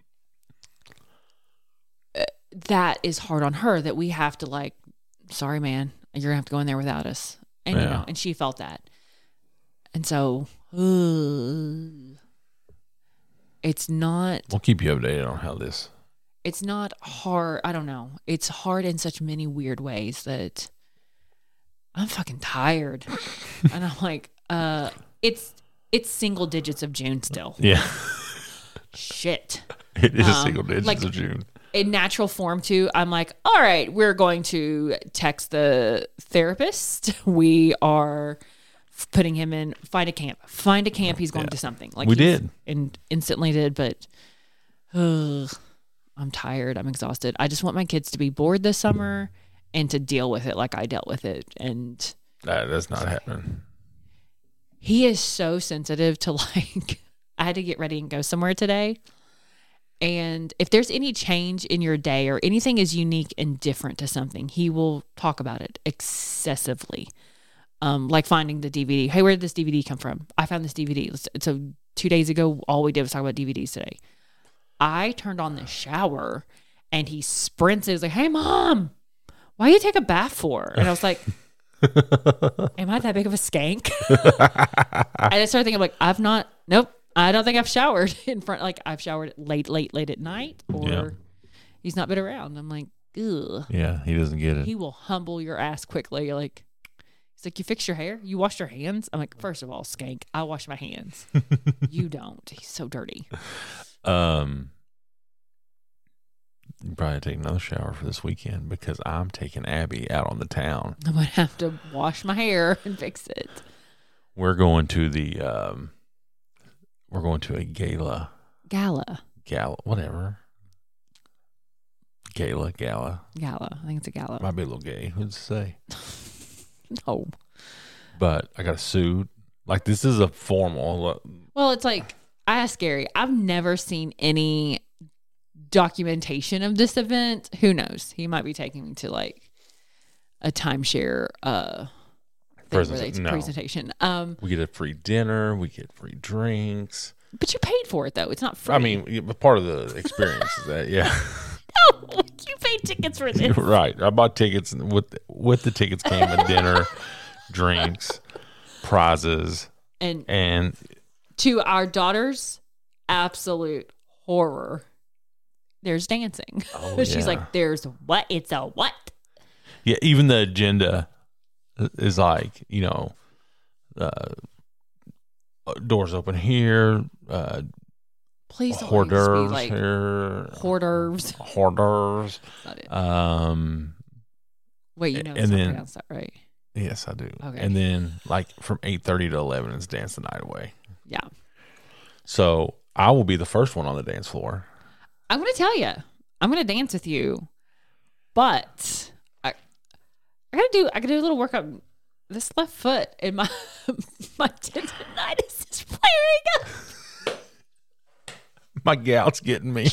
that is hard on her that we have to, like, sorry, man, you're going to have to go in there without us. And, you Yeah. know, and she felt that. And so, uh, it's not, We'll keep you updated on how this. it's not hard. I don't know. It's hard in such many weird ways that I'm fucking tired. And I'm like, uh, it's, it's single digits of June still. Yeah. Shit. It is Um, single digits like- of June. In natural form too, I'm like, all right, we're going to text the therapist. We are f- putting him in, find a camp, find a camp. He's going Yeah. to something. Like We he's- did. and instantly did, but ugh, I'm tired. I'm exhausted. I just want my kids to be bored this summer and to deal with it like I dealt with it. And That, that's not happening. he is so sensitive to, like, I had to get ready and go somewhere today. And if there's any change in your day or anything is unique and different to something, he will talk about it excessively. Um, like finding the D V D. Hey, where did this D V D come from? I found this D V D. So two days ago, all we did was talk about D V Ds today. I turned on the shower and he sprints. He's like, hey, Mom, why do you take a bath for? And I was like, am I that big of a skank? And I started thinking, like, I've not, nope. I don't think I've showered in front. Like, I've showered late, late, late at night, or Yeah. he's not been around. I'm like, ugh. Yeah, he doesn't get it. He will humble your ass quickly. You're like, he's like, you fixed your hair? You washed your hands? I'm like, first of all, skank, I wash my hands. You don't. He's so dirty. Um, you probably take another shower for this weekend because I'm taking Abby out on the town. I'm going to have to wash my hair and fix it. We're going to the, um, we're going to a gala, Gala. gala, whatever. Gala, gala. Gala. I think it's a gala. Might be a little gay. Who'd say? No. But I got a suit. Like, this is a formal. Well, it's like, I asked Gary, I've never seen any documentation of this event. Who knows? He might be taking me to, like, a timeshare uh, thing Present- where they- no. presentation. Um, We get a free dinner. We get free drinks. but you paid for it, though. It's not free. I mean, yeah, but part of the experience is that, yeah. no, you paid tickets for this. Right. I bought tickets. and With with the tickets came a dinner, drinks, prizes, And and To our daughter's absolute horror, there's dancing. Oh, She's yeah. like, there's what? It's a what? Yeah, even the agenda is like, you know, uh, doors open here, uh, Please don't hors let me just be d'oeuvres like here, hors d'oeuvres. hors d'oeuvres. Not it. Um, Wait, you know and it's not then- pronounced that right? yes, I do. Okay. And then like from eight thirty to eleven is Dance the Night Away. Yeah. So I will be the first one on the dance floor. I'm going to tell you, I'm going to dance with you, but I, I got to do, I got to do a little workout. This left foot and my, my tendonitis is flaring up. My gout's getting me.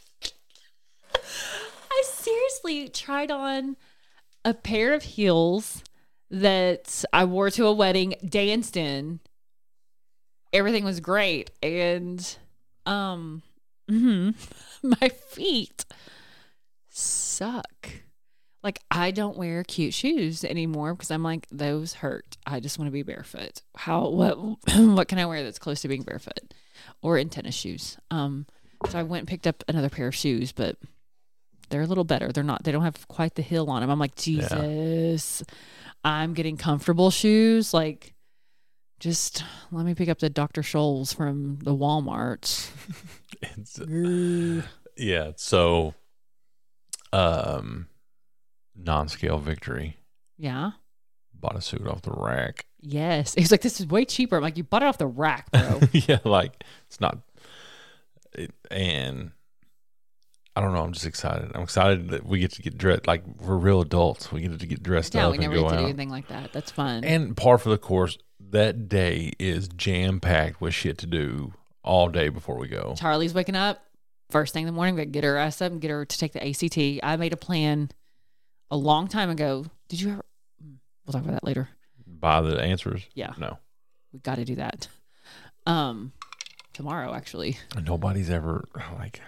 I seriously tried on a pair of heels that I wore to a wedding, danced in. Everything was great. And um mhm, my feet suck. Like, I don't wear cute shoes anymore because I'm like, those hurt. I just want to be barefoot. How what what can I wear that's close to being barefoot? Or in tennis shoes. Um so I went and picked up another pair of shoes, but they're a little better. They're not, they don't have quite the heel on them. I'm like, Jesus, yeah. I'm getting comfortable shoes. Like, just let me pick up the Doctor Scholl's from the Walmart. It's, uh, yeah. So, um, non-scale victory. Yeah. Bought a suit off the rack. Yes. He's like, this is way cheaper. I'm like, you bought it off the rack, bro. Yeah. Like, it's not, it, and I don't know. I'm just excited. I'm excited that we get to get dressed. Like, we're real adults. We get to get dressed Yeah, up we and never go get to out. do anything like that. That's fun. And par for the course, that day is jam packed with shit to do all day before we go. Charlie's waking up first thing in the morning. We get her ass up and get her to take the A C T. I made a plan a long time ago. Did you ever? We'll talk about that later. Buy the answers? Yeah. No. We got to do that. Um, tomorrow, actually. Nobody's ever, like...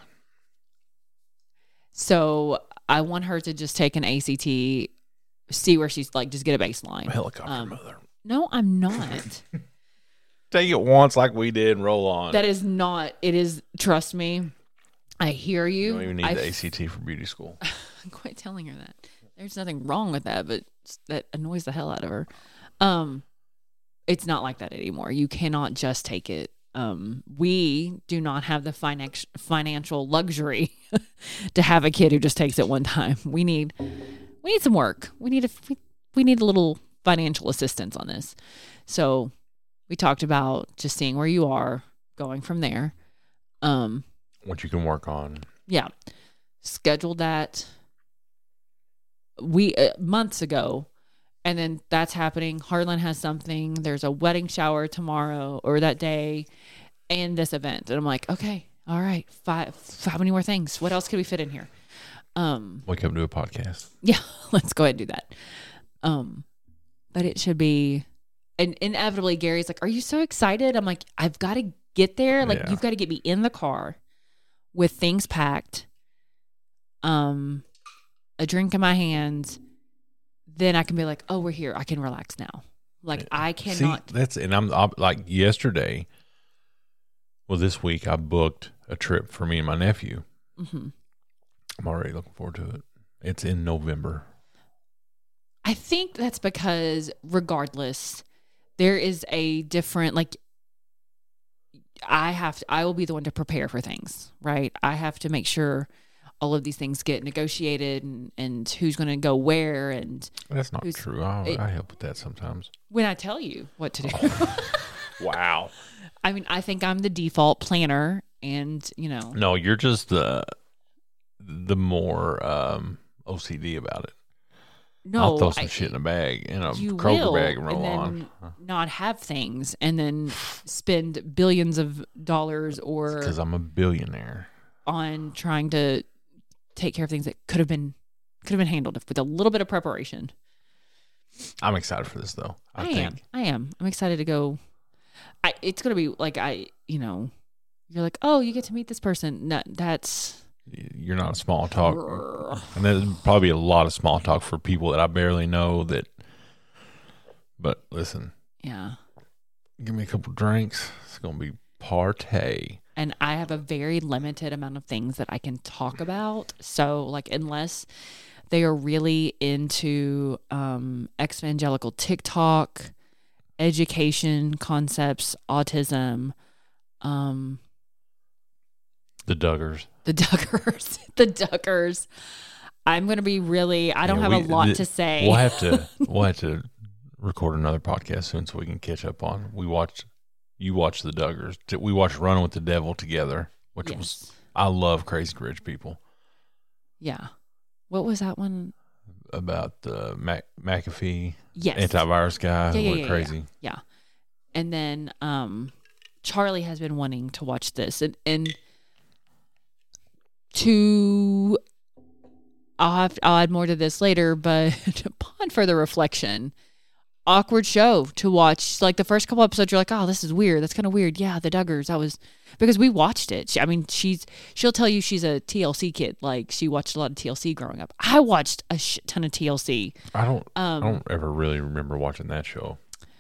So I want her to just take an A C T, see where she's like, just get a baseline. Helicopter Um, mother. No, I'm not. Take it once like we did and roll on. That is not. It is. Trust me. I hear you. You don't even need I the f- A C T for beauty school. I'm quite telling her that. There's nothing wrong with that, but that annoys the hell out of her. Um, it's not like that anymore. You cannot just take it. Um, we do not have the finan- financial luxury to have a kid who just takes it one time. We need, we need some work. We need a, we, we need a little financial assistance on this. So we talked about just seeing where you are, going from there. Um, What you can work on. yeah, scheduled that we uh, months ago, and then that's happening. Harlan has something. There's a wedding shower tomorrow or that day, and this event. And I'm like, okay, all right, five. How many more things? What else could we fit in here? Um, Wake up and do a podcast. yeah, let's go ahead and do that. Um, but it should be, and inevitably, Gary's like, "Are you so excited?" I'm like, "I've got to get there. Like, Yeah. you've got to get me in the car with things packed, um, a drink in my hands. Then I can be like, oh, we're here. I can relax now. Like, I cannot." See, that's, and I'm, I'm like yesterday, well, this week I booked a trip for me and my nephew. Mm-hmm. I'm already looking forward to it. It's in November. I think that's because regardless, there is a different, like, I have to, I will be the one to prepare for things, right? I have to make sure all of these things get negotiated and, and who's going to go where. And That's not who's- true. I, it- I help with that sometimes. when I tell you what to do, Wow. I mean, I think I'm the default planner, and, you know, No, you're just the the more um, O C D about it. no, I'll throw some I- shit in a bag, in a you Kroger will, bag and roll and on. then not have things, and then spend billions of dollars or Because I'm a billionaire. on trying to take care of things that could have been could have been handled with a little bit of preparation. I'm excited for this, though. I, I, think am. I am. I'm excited to go. I. It's gonna be like I. You know, you're like, oh, you get to meet this person. No, that's. you're not a small talk. And there's probably a lot of small talk for people that I barely know that. But listen, Yeah. give me a couple drinks. It's going to be Partay. And I have a very limited amount of things that I can talk about. So, like, unless they are really into um, evangelical TikTok, education concepts, autism, um, the Duggars, the Duggars, the Duggars. I'm going to be really, I don't yeah, have we, a lot the, to say. We'll have to, we'll have to record another podcast soon so we can catch up on. We watched, you watched the Duggars. We watched Running with the Devil together, which yes. was, I love Crazy Rich People. Yeah. What was that one? About the Mac, McAfee yes. antivirus guy. Yeah, yeah, went yeah, crazy. Yeah, yeah. And then um, Charlie has been wanting to watch this. And, and to, I'll, have, I'll add more to this later, but upon further reflection, awkward show to watch. Like the first couple episodes, you're like, oh, this is weird. That's kind of weird. Yeah, the Duggars. That was because we watched it. She, I mean, she's she'll tell you she's a T L C kid. Like she watched a lot of T L C growing up. I watched a shit ton of T L C. I don't. Um, I don't ever really remember watching that show,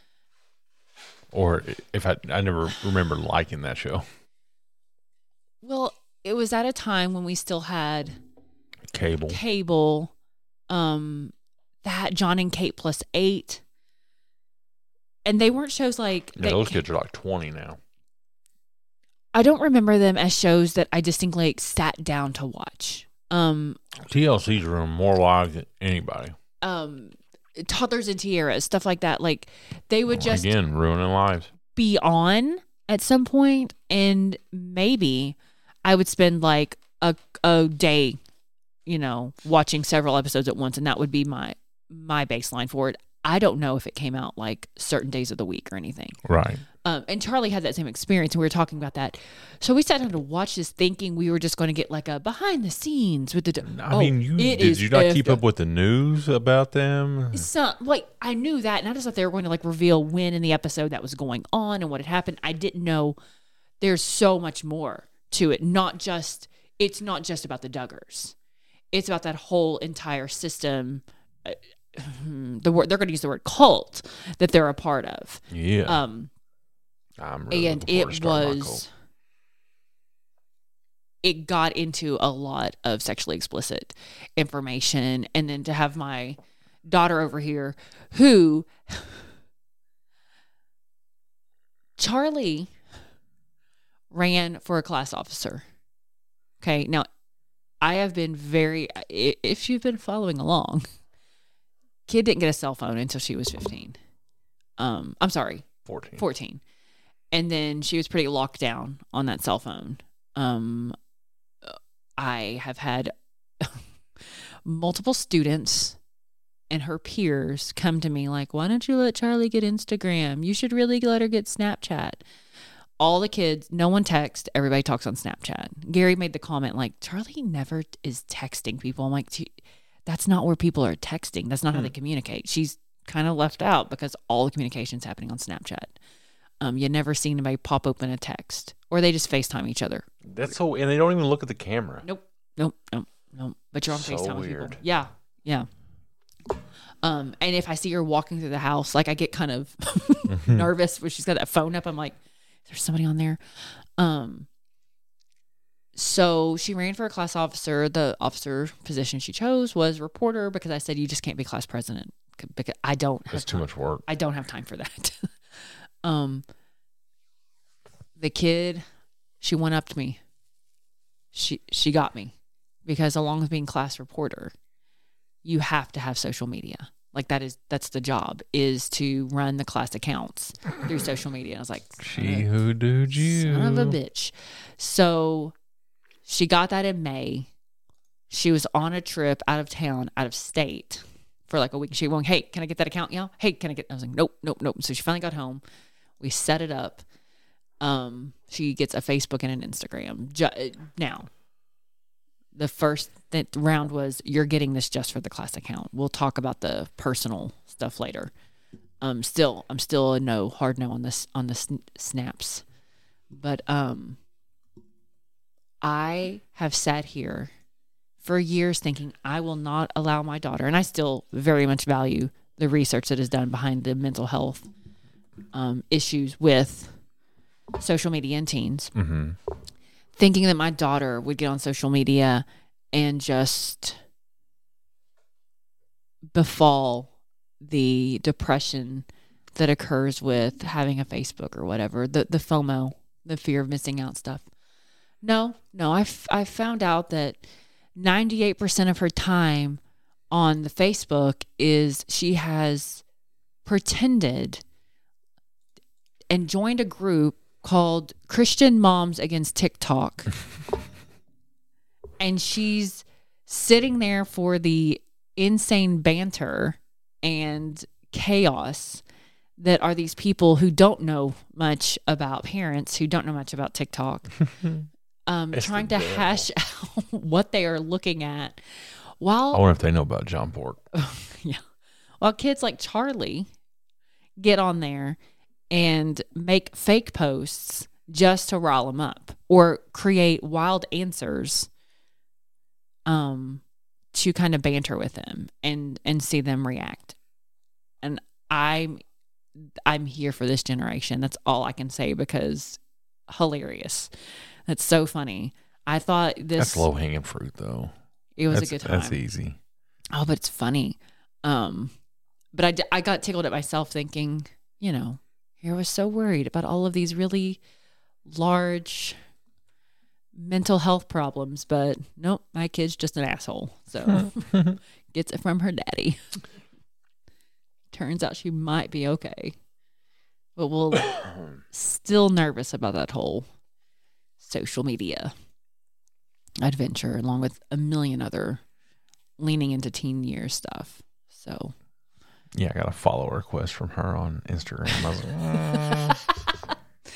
or if I, I never remember liking that show. Well, it was at a time when we still had cable, cable, um, that John and Kate plus eight. And they weren't shows like... Yeah, those kids are like twenty now. I don't remember them as shows that I distinctly like, sat down to watch. Um, T L C's are more live than anybody. Um, Toddlers and Tiaras, stuff like that. Like, they would just... Again, ruining lives. Be on at some point, and maybe I would spend like a, a day, you know, watching several episodes at once, and that would be my my baseline for it. I don't know if it came out like certain days of the week or anything. Right. Um, and Charlie had that same experience, and we were talking about that. So we sat down to watch this thinking we were just going to get like a behind the scenes with the... I oh, mean, you did you not keep up with the news about them? Some, like, I knew that, and I just thought they were going to like reveal when in the episode that was going on and what had happened. I didn't know there's so much more to it. Not just... It's not just about the Duggars. It's about that whole entire system... Uh, the word they're going to use the word cult that they're a part of. Yeah. Um, I'm really and it was, it got into a lot of sexually explicit information, and then to have my daughter over here, who Charlie ran for a class officer. Okay, now I have been very. If you've been following along. Kid didn't get a cell phone until she was fifteen. Um, I'm sorry, fourteen. fourteen. And then she was pretty locked down on that cell phone. Um, I have had multiple students and her peers come to me like, why don't you let Charlie get Instagram? You should really let her get Snapchat. All the kids, no one texts. Everybody talks on Snapchat. Gary made the comment like, Charlie never is texting people. I'm like, that's not where people are texting. That's not hmm. how they communicate. She's kind of left out because all the communication's happening on Snapchat. Um, you never see anybody pop open a text, or they just FaceTime each other. That's so, and they don't even look at the camera. Nope, nope, nope, nope. But you're on so FaceTime with weird. people. Yeah, yeah. Um, and if I see her walking through the house, like I get kind of nervous when she's got that phone up. I'm like, is there somebody on there? Um. So she ran for a class officer. The officer position she chose was reporter because I said, you just can't be class president because I don't have That's too time. much work. I don't have time for that. um, the kid, she went up to me. She, she got me because along with being class reporter, you have to have social media. Like that is, that's the job is to run the class accounts through social media. And I was like, she who did you son of a bitch. So she got that in May. She was on a trip out of town, out of state for like a week. She went, hey, can I get that account, y'all? Hey, can I get, I was like, nope, nope, nope. So she finally got home. We set it up. Um, she gets a Facebook and an Instagram. Ju- now, the first th- round was, you're getting this just for the class account. We'll talk about the personal stuff later. Um, still, I'm still a no, hard no on this, on the sn- snaps. But, um, I have sat here for years thinking I will not allow my daughter, and I still very much value the research that is done behind the mental health um, issues with social media and teens, Mm-hmm. thinking that my daughter would get on social media and just befall the depression that occurs with having a Facebook or whatever, the the FOMO, the fear of missing out stuff. No, no, I, f- I found out that ninety-eight percent of her time on the Facebook is she has pretended and joined a group called Christian Moms Against TikTok. And she's sitting there for the insane banter and chaos that are these people who don't know much about parents, who don't know much about TikTok, um, trying to hash out what they are looking at. While I wonder if they know about John Pork. yeah, while kids like Charlie get on there and make fake posts just to rile them up or create wild answers um, to kind of banter with them and, and see them react. And I'm, I'm here for this generation. That's all I can say because hilarious. That's so funny. I thought this. That's low hanging fruit, though. It was that's, a good time. That's easy. Oh, but it's funny. Um, but I, d- I got tickled at myself thinking, you know, here I was so worried about all of these really large mental health problems, but nope, my kid's just an asshole. So gets it from her daddy. Turns out she might be okay. But we'll still nervous about that whole social media adventure, along with a million other leaning into teen years stuff. So yeah, I got a follow request from her on Instagram. I was like,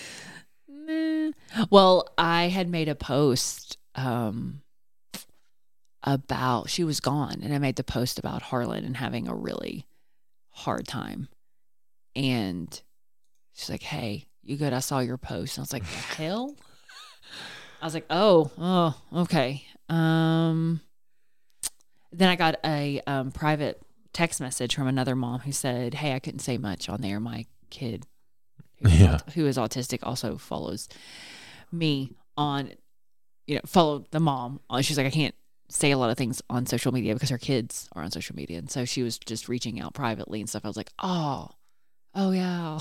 mm. nah. Well, I had made a post um, about she was gone, and I made the post about Harlan and having a really hard time. And she's like, "Hey, you good? I saw your post." And I was like, "The hell?" I was like, "Oh, oh, okay." Um, then I got a um, private text message from another mom who said, "Hey, I couldn't say much on there. My kid, who is, Yeah. who is autistic, also follows me on, you know, follow the mom. She's like, I can't say a lot of things on social media because her kids are on social media, and so she was just reaching out privately and stuff. I was like, oh, oh yeah."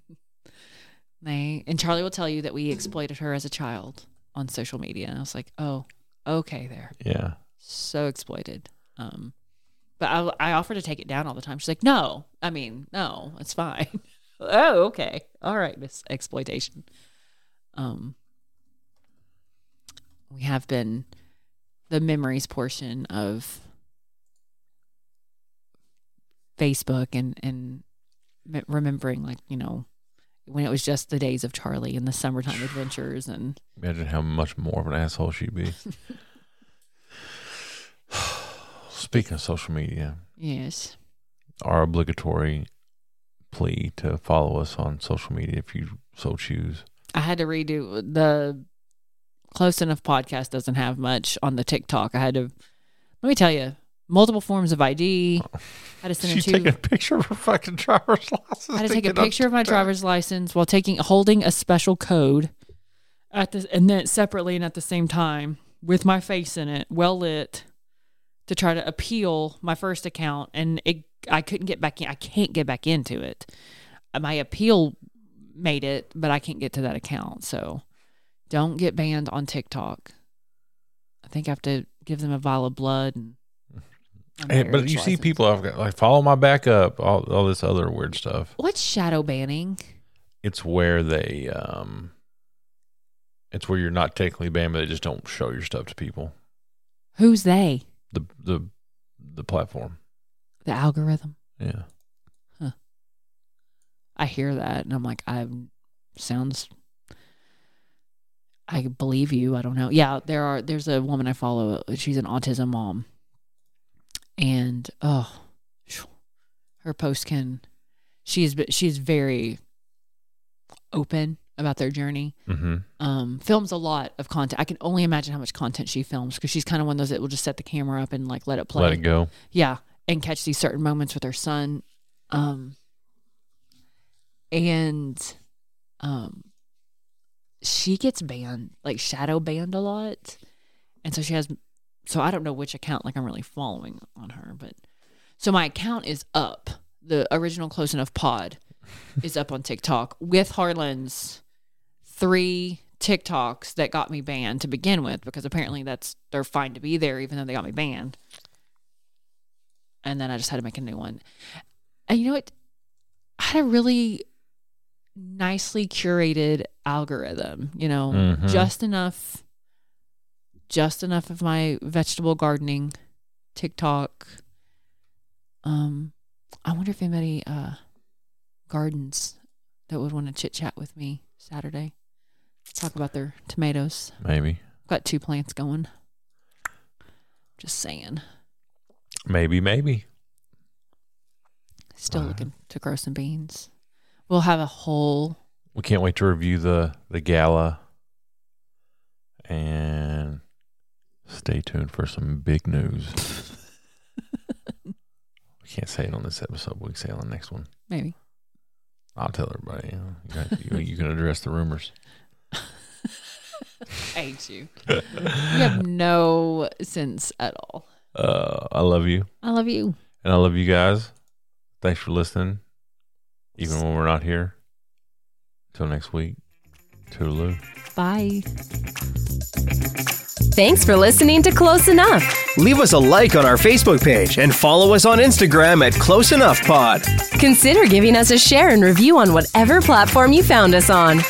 They and Charlie will tell you that we exploited her as a child on social media, and I was like, oh, okay, there, yeah. so exploited. Um, but I, I offer to take it down all the time. She's like, no, I mean, no, it's fine. Oh, okay, all right, Miss Exploitation. Um, we have been the memories portion of Facebook and and remembering, like, you know, when it was just the days of Charlie and the summertime adventures. And Imagine how much more of an asshole she'd be. Speaking of social media, yes, our obligatory plea to follow us on social media if you so choose. I had to redo the Close Enough podcast. Doesn't have much on the TikTok. I had to, let me tell you, multiple forms of I D. I had to send She's it taking to. a picture of her fucking driver's license. I had to take a Thinking picture of my TikTok. driver's license while taking holding a special code at the and then separately and at the same time with my face in it, well lit, to try to appeal my first account, and it I couldn't get back in. I can't get back into it. My appeal made it, but I can't get to that account. So don't get banned on TikTok. I think I have to give them a vial of blood. And Hey, but you see people I've got like follow my backup, all all this other weird stuff. What's shadow banning? It's where they um it's where you're not technically banned, but they just don't show your stuff to people. Who's they? The the the platform. The algorithm. Yeah. I hear that and I'm like, I sounds I believe you. I don't know. Yeah, there are there's a woman I follow. She's an autism mom. And oh, her post can she's she's very open about their journey. Mm-hmm. Um, films a lot of content. I can only imagine how much content she films because she's kind of one of those that will just set the camera up and like let it play. Let it go. Yeah, and catch these certain moments with her son. Um, and um, she gets banned, like shadow banned a lot. And so she has, so I don't know which account like I'm really following on her, but so my account is up. The original Close Enough Pod is up on TikTok with Harlan's three TikToks that got me banned to begin with, because apparently that's, they're fine to be there even though they got me banned. And then I just had to make a new one. And you know what? I had a really nicely curated algorithm, you know, mm-hmm. just enough, just enough of my vegetable gardening TikTok. Um, I wonder if anybody uh, gardens that would want to chit chat with me Saturday. Talk about their tomatoes. Maybe. I've got two plants going. Just saying. Maybe, maybe. Still uh, looking to grow some beans. We'll have a whole... We can't wait to review the, the gala. And stay tuned for some big news. We can't say it on this episode, but we can say it on the next one. Maybe. I'll tell everybody. You know, you, got, you, you can address the rumors. I hate you. You have no sense at all. Uh, I love you. I love you. And I love you guys. Thanks for listening. Even when we're not here. Until next week. Toodaloo. Bye. Thanks for listening to Close Enough. Leave us a like on our Facebook page and follow us on Instagram at Close Enough Pod. Consider giving us a share and review on whatever platform you found us on.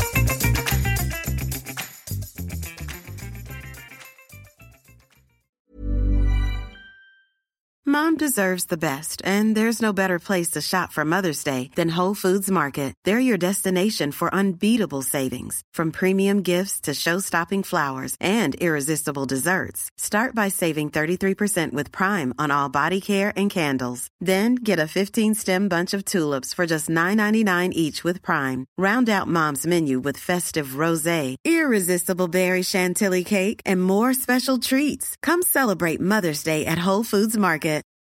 Mom deserves the best, and there's no better place to shop for Mother's Day than Whole Foods Market. They're your destination for unbeatable savings, from premium gifts to show-stopping flowers and irresistible desserts. Start by saving thirty-three percent with Prime on all body care and candles. Then get a fifteen-stem bunch of tulips for just nine ninety-nine each with Prime. Round out Mom's menu with festive rosé, irresistible berry chantilly cake, and more special treats. Come celebrate Mother's Day at Whole Foods Market.